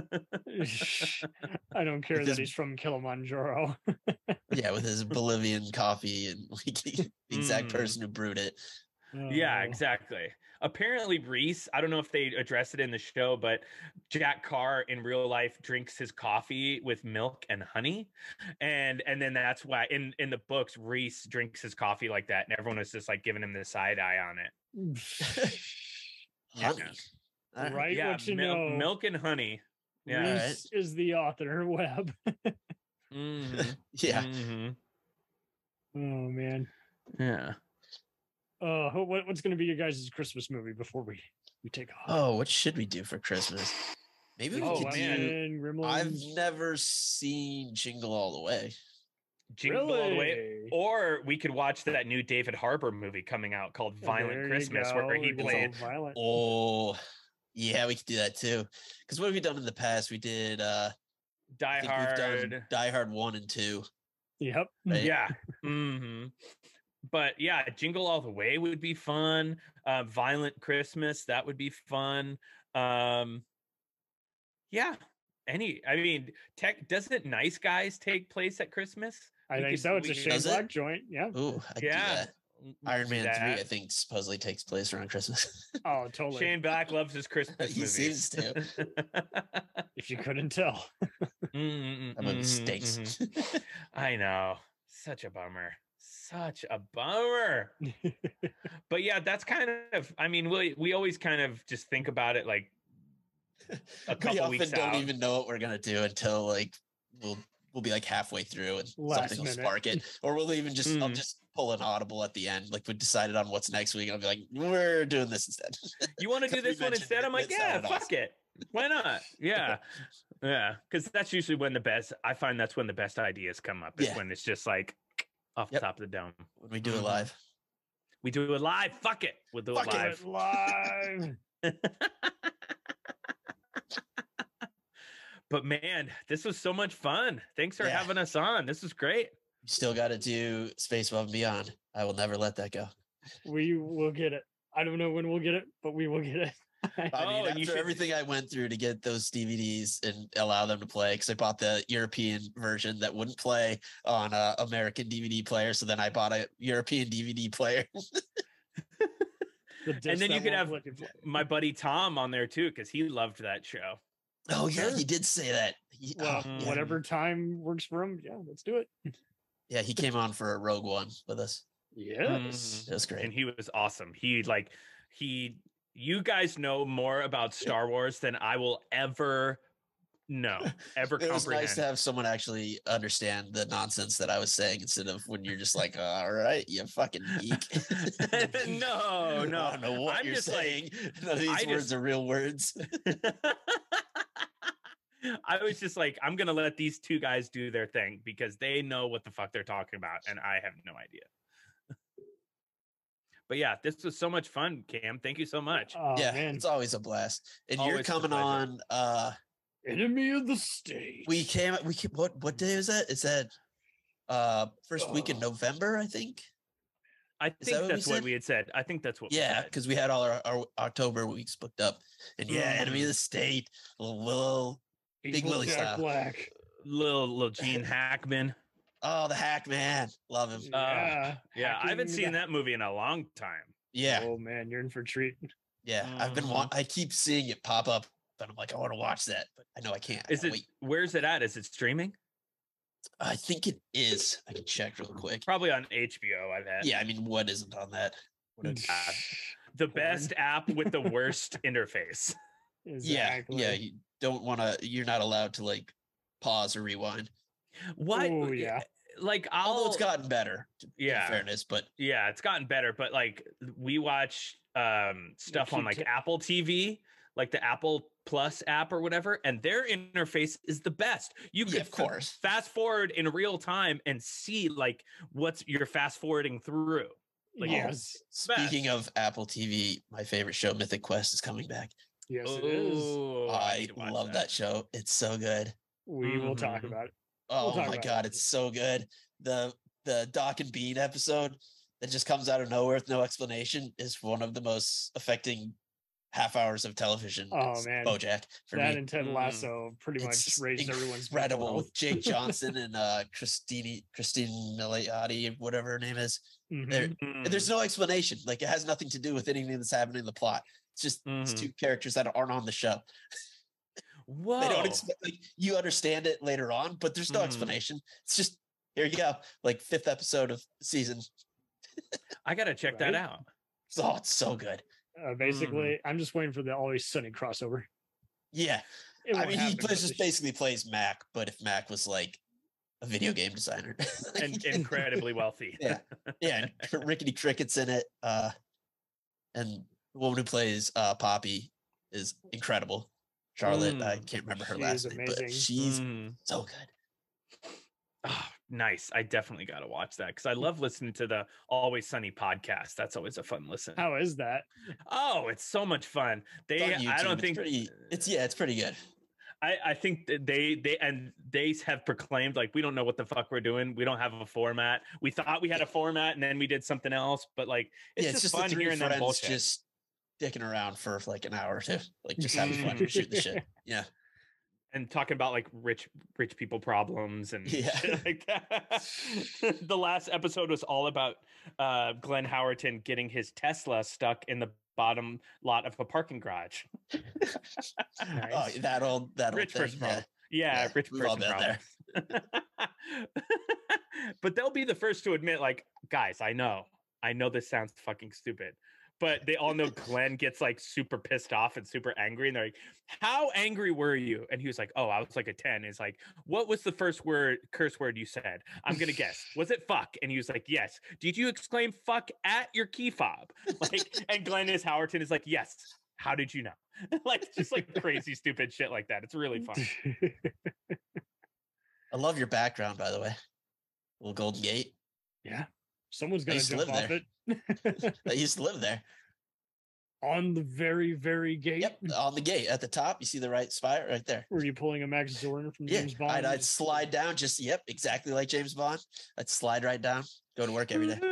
I don't care With that his- he's from Kilimanjaro. Yeah, with his Bolivian coffee and like, the exact Mm. person who brewed it. Yeah, exactly. Apparently, Reese, I don't know if they addressed it in the show, but Jack Carr in real life drinks his coffee with milk and honey. And and then that's why in, in the books, Reese drinks his coffee like that. And everyone is just like giving him the side eye on it. Honey. Yeah. Right, Yeah, what you mil- know. milk and honey. Yeah. Reese is the author, Webb. Mhm. Yeah. Mhm. Oh man. Yeah. Uh, what, what's going to be your guys' Christmas movie before we, we take off? Oh, what should we do for Christmas? Maybe we Oh, could do. man, Gremlins. I've never seen Jingle All the Way. Jingle All the Way. Really? Or we could watch that new David Harbour movie coming out called There Violent you Christmas, where go. he It's all played. violent. Oh, yeah, we could do that too. Because what have we done in the past? We did uh Die I think we've done Hard. Die Hard one and two. Yep. Right? Yeah. hmm But yeah, Jingle All the Way would be fun. Uh, Violent Christmas, that would be fun. Um, yeah. Any, I mean, tech doesn't Nice Guys take place at Christmas? I We think could- so. It's we a could- Shane Does it? Black joint. Yeah. Ooh, I could Yeah. do that. we Iron could do Man three, I that. think, supposedly takes place around Christmas. Oh, totally. Shane Black loves his Christmas He movies. seems to. If you couldn't tell. Mm, That movie mhm, stinks. mhm. I know. Such a bummer. Such a bummer. But yeah, that's kind of, I mean, we we always kind of just think about it like a We couple often weeks don't out. even know what we're gonna do until like we'll we'll be like halfway through and Last something will minute. spark it, or we'll even just I'll Mm. just pull an audible at the end. Like we decided on what's next week, and I'll be like, we're doing this instead. You want to do 'Cause we this one mentioned instead? it, I'm like, it yeah, sounded fuck awesome. it. Why not? Yeah. Yeah. Because that's usually when the best, I find that's when the best ideas come up, is Yeah. when it's just like off Yep. the top of the dome. When we do it Mhm. live. We do it live. Fuck it. We'll do Fuck it it. live. Live. But man, this was so much fun. Thanks for Yeah. having us on. This was great. You still got to do Space Above and Beyond. I will never let that go. We will get it. I don't know when we'll get it, but we will get it. I Oh, mean, and you after should- everything I went through to get those D V Ds and allow them to play, because I bought the European version that wouldn't play on a American D V D player, so then I bought a European D V D player. The disc And then you that could won't have let you play. my buddy Tom on there too, because he loved that show. Oh yeah, Sure. he did say that. He, Well, oh, yeah. whatever time works for him. Yeah, let's do it. Yeah, he came on for a Rogue One with us. Yes. It was great. And he was awesome. He like he you guys know more about Star Wars than I will ever know, ever It was comprehend. nice to have someone actually understand the nonsense that I was saying instead of when you're just like, all right, you fucking geek. no, no. I don't know what I'm you're just saying. like None of these I words just- are real words. I was just like, I'm gonna let these two guys do their thing because they know what the fuck they're talking about, and I have no idea. But yeah, this was so much fun, Cam. Thank you so much. Oh, yeah, man. it's always a blast. And Always you're a coming pleasure. on uh Enemy of the state. we came we came, what what day is that? Is that uh first week in November, I think? I that think what we that's what said? we had said. I think that's what. we Yeah, said. because we had all our, our October weeks booked up. And yeah, Mm. Enemy of the State, little Willow, Big Evil Willie Jack style. Black. little little Gene Hackman. Oh, the Hack Man. Love him. Uh, Yeah. Yeah, I haven't Hacking seen the- that movie in a long time. Yeah, Oh man, you're in for a treat. yeah. I've been Mhm. wa- I keep seeing it pop up, but I'm like, I want to watch that, but I know I can't. I Is gotta it? wait. Where's it at? Is it streaming? I think it is. I can check real quick. Probably on H B O. I've had. Yeah, I mean, what isn't on that? Uh, the best app with the worst interface. Exactly. Yeah, yeah. You don't want to. You're not allowed to like pause or rewind. Why? Oh yeah. Like, I'll, although it's gotten better. Yeah, in fairness, but yeah, it's gotten better. But like, we watch um stuff on like t- Apple T V, like the Apple Plus app or whatever, and their interface is the best. You could, yeah, of course, fast forward in real time and see like what's you're fast forwarding through. Like, yes. Speaking best. of Apple T V, my favorite show, Mythic Quest, is coming back. Yes, it is. Oh, I, I love that. that show. It's so good. We mm-hmm. will talk about it. Oh we'll my god, it. it's so good. The the Doc and Bean episode that just comes out of nowhere with no explanation is one of the most affecting half hours of television. Oh man, BoJack for that me. and Ted Lasso pretty it's much raised everyone's incredible. Jake Johnson and uh Christine Christine Milioti, whatever her name is. Mm-hmm. There, mm-hmm. There's no explanation. Like, it has nothing to do with anything that's happening in the plot. It's just mm-hmm. it's two characters that aren't on the show. Whoa! They don't expect, like, you understand it later on, but there's no mm-hmm. explanation. It's just, here you go, like fifth episode of season. I gotta check right? that out. Oh, it's so good. Uh, basically, mm-hmm. I'm just waiting for the Always Sunny crossover. Yeah, I mean, he plays, just basically plays Mac, but if Mac was like a video game designer and incredibly wealthy. yeah, yeah. And Rickety Cricket's in it, uh, and the woman who plays uh, Poppy is incredible. Charlotte, mm. I can't remember her she last name, amazing. But she's mm. so good. Oh, nice. I definitely got to watch that because I love listening to the Always Sunny podcast. That's always a fun listen. How is that? Oh, it's so much fun. They, I don't it's think pretty, it's yeah, it's pretty good. I, I think that they they and they have proclaimed like we don't know what the fuck we're doing. We don't have a format. We thought we had a format and then we did something else. But like it's, yeah, just, it's just fun the hearing that bullshit. Just dicking around for like an hour or two, like just having fun, shooting the shit. Yeah, and talking about like rich rich people problems and yeah. shit like that. The last episode was all about uh, Glenn Howerton getting his Tesla stuck in the bottom lot of a parking garage. Nice. Oh, that old that rich old person thing. problem. Yeah, yeah, rich person problem. But they'll be the first to admit, like, guys, I know, I know this sounds fucking stupid, but they all know Glenn gets like super pissed off and super angry, and they're like, "How angry were you?" And he was like, "Oh, I was like a ten." It's like, "What was the first word, curse word you said?" "I'm gonna guess. Was it fuck?" And he was like, "Yes." "Did you exclaim fuck at your key fob?" Like, and Glenn is Howerton is like, "Yes." "How did you know?" Like, just like crazy stupid shit like that. It's really fun. I love your background, by the way. Little Golden Gate. Yeah, someone's gonna jump off there. it. I used to live there. On the very, very gate. Yep, on the gate at the top. You see the right spot right there. Were you pulling a Max Zorn from yeah, James Bond? I'd, I'd slide down. Just yep, exactly like James Bond. I'd slide right down. Go to work every day.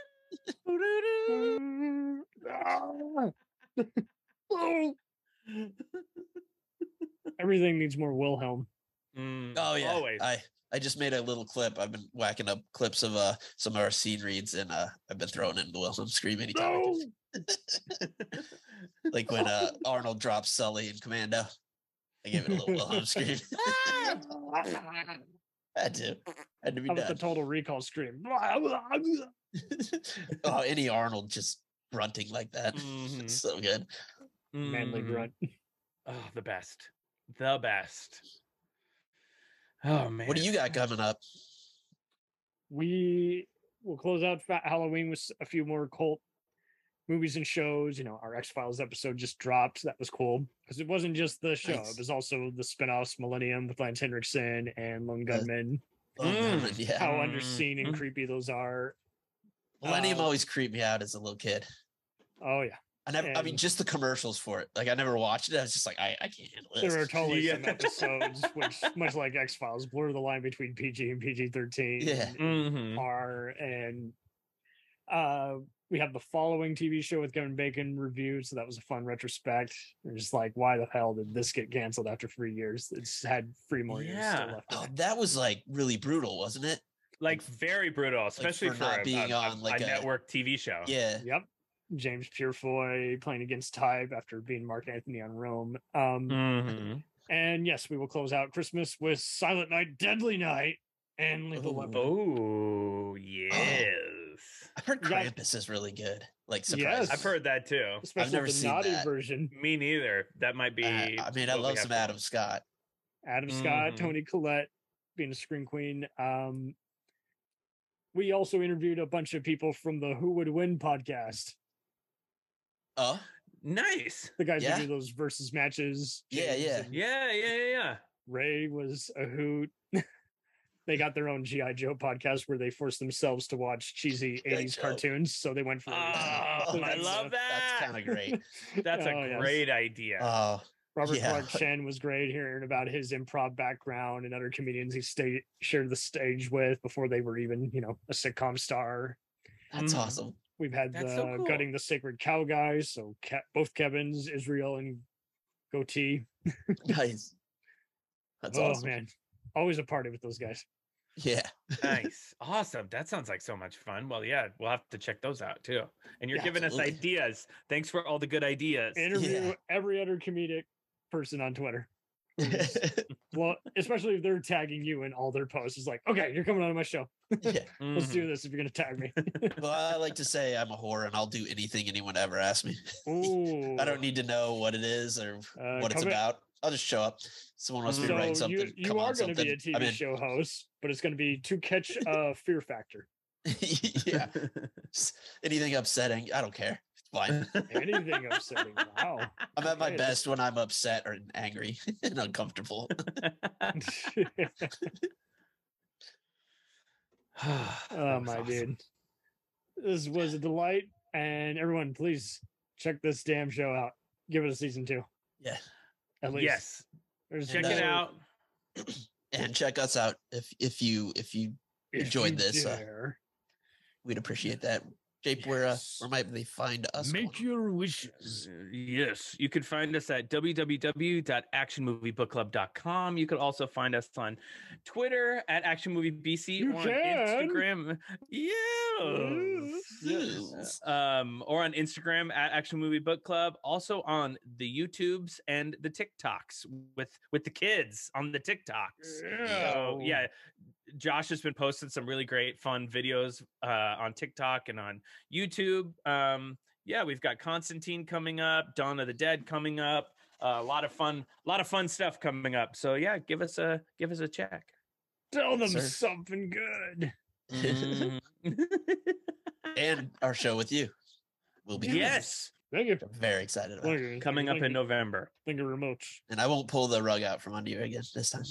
Everything needs more Wilhelm. Mm, oh yeah, always. I I just made a little clip. I've been whacking up clips of uh some of our scene reads, and uh I've been throwing in the Wilhelm scream anytime. No! Like when uh Arnold drops Sully in Commando. I gave it a little Wilhelm scream. Had to. Had to be How done. about the Total Recall scream? Oh, any Arnold just grunting like that. Mm-hmm. It's so good. Manly Mm. grunt. Oh, the best. The best. Oh man. What do you got coming up? We will close out Fat Halloween with a few more cult movies and shows. You know, our X-Files episode just dropped. That was cool because it wasn't just the show. Nice. It was also the spin-offs Millennium with Lance Henriksen and Lone Gunman. Uh, mm, yeah. How underseen and creepy those are. Millennium uh, always creeped me out as a little kid. Oh yeah. I never. And I mean, just the commercials for it. Like, I never watched it. I was just like, I, I can't handle this. There are totally Yeah. some episodes which, much like X Files, blur the line between P G and P G thirteen. Yeah. Mhm. R and uh, we have the following T V show with Kevin Bacon reviewed, so that was a fun retrospect. We're just like, why the hell did this get canceled after three years? It's had three more years Yeah. still left. in Oh, it. that was like really brutal, wasn't it? Like very brutal, especially for for, not a, being a- on, a- like, a a- network T V show. Yeah. Yep. James Purefoy playing against Type after being Mark Anthony on Rome. Um, Mhm. And yes, we will close out Christmas with Silent Night, Deadly Night, and Lethal Weapon. Oh yes. I I've heard Krampus is really good. Like, surprise. Yes. I've heard that too. Especially I've never the seen naughty that. version. Me neither. That might be. Uh, I mean, I what we love have some to Adam watch. Scott. Adam Scott, Mhm. Toni Collette being a scream queen. Um, we also interviewed a bunch of people from the Who Would Win podcast. Oh, Nice. The guys Yeah. that do those versus matches. Yeah, James yeah. and Yeah, yeah, yeah, yeah. Ray was a hoot. They got their own G I. Joe podcast where they forced themselves to watch cheesy G I. eighties Joe. cartoons. So they went for Oh, I that's- love that. That's kind of great. That's a Oh, yes. great idea. Oh, Robert yeah. Clark Shen was great hearing about his improv background and other comedians he stayed shared the stage with before they were even, you know, a sitcom star. that's Mhm. awesome. We've had That's the so cool. Gutting the Sacred Cow guys, so Ke- both Kevins, Israel, and Goatee. Nice. That's oh awesome. man, always a party with those guys. Yeah. Nice. Awesome. That sounds like so much fun. Well, yeah, we'll have to check those out too. And you're Yeah, giving absolutely. us ideas. Thanks for all the good ideas. Interview Yeah. every other comedic person on Twitter. Well, especially if they're tagging you in all their posts. It's like, okay, you're coming on my show. Yeah. Let's Mhm. do this if you're gonna tag me. Well, I like to say I'm a whore and I'll do anything anyone ever asks me. Ooh. I don't need to know what it is or Uh, what it's come in- about. I'll just show up. Someone wants me to So write something. you, you come are on, going to be a something. T V I'm in. show host, but it's going to be to catch a Fear Factor. Yeah. S- Anything upsetting, I don't care. It's fine. Anything upsetting. Wow. I'm at my Okay, best when I'm upset or angry and uncomfortable. Oh my dude. This was a delight. And everyone, please check this damn show out. Give it a season two. Yeah. At least. Yes. There's Check And, it uh, out. And check us out if if you if you If enjoyed you this. Uh, dare. we'd appreciate that. Jape, where uh, where might they find us? Make your wishes. Yes, you can find us at w w w dot action movie book club dot com. You can also find us on Twitter at Action Movie B C You or on can. Instagram. Yes. Yes. Um, or on Instagram at Action Movie Book Club. Also on the YouTubes and the TikToks with with the kids on the TikToks. So yeah, Josh has been posting some really great fun videos uh, on TikTok and on YouTube. Um, yeah, we've got Constantine coming up, Dawn of the Dead coming up. Uh, a lot of fun, a lot of fun stuff coming up. So yeah, give us a give us a check. Tell them Sir. something good. Mhm. And our show with you. We'll be Yes, Thank you. I'm very excited about Thank it. you. coming up Thank in you. November. Thank you very much. And I won't pull the rug out from under you again this time.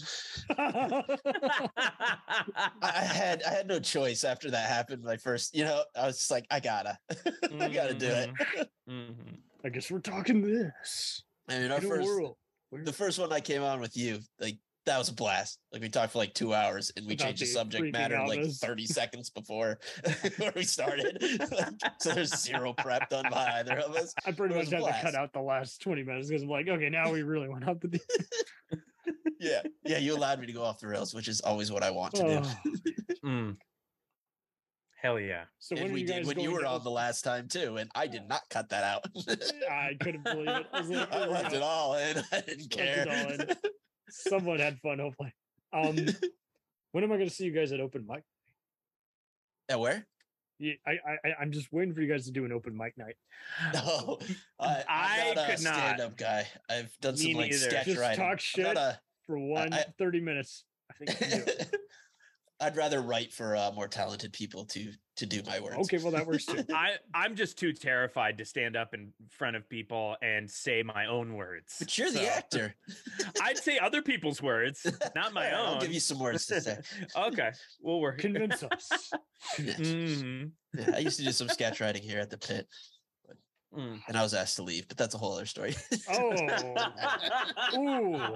I I had I had no choice after that happened. My first, you know, I was just like, I gotta, I gotta do it. Mhm. I guess we're talking this. I mean, our In a first, world where- the first one I came on with you, like that was a blast. Like we talked for like two hours and we About changed the the subject freaking matter like Elvis. thirty seconds before before we started. Like, so there's zero prep done by either of us. I pretty It much was a had to blast. cut out the last twenty minutes because I'm like, okay, now we really went out the deep. Yeah, yeah. You allowed me to go off the rails, which is always what I want to do. Oh. Mm. Hell yeah. So when And are we you did guys when you going were to- on the last time too, and I did not cut that out. I couldn't believe it. I, was like, I left it all in. I didn't Left it all care. in. Someone had fun, hopefully. Um, when am I going to see you guys at open mic? At where? Yeah, I, I, I'm just waiting for you guys to do an open mic night. No, I, I I'm not could a not. stand-up guy. I've done Me some like neither. sketch Just writing. talk I'm shit not a- for one I- thirty minutes. I think you can do it. I'd rather write for uh, more talented people to to do my words. Okay, well that works too. I, I'm just too terrified to stand up in front of people and say my own words. But you're the So, actor. I'd say other people's words, not my All right, own. I'll give you some words to say. Okay, we'll work. Convince us. Mhm. Yeah, I used to do some sketch writing here at the pit, Mm. and I was asked to leave, but that's a whole other story. Oh, ooh,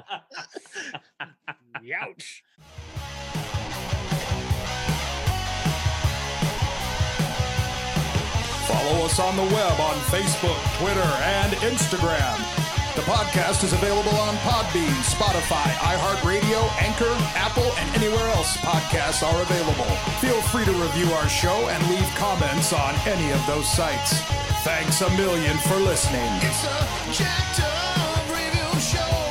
youch. Follow us on the web on Facebook, Twitter, and Instagram. The podcast is available on Podbean, Spotify, iHeartRadio, Anchor, Apple, and anywhere else podcasts are available. Feel free to review our show and leave comments on any of those sites. Thanks a million for listening. It's a jacked up review show.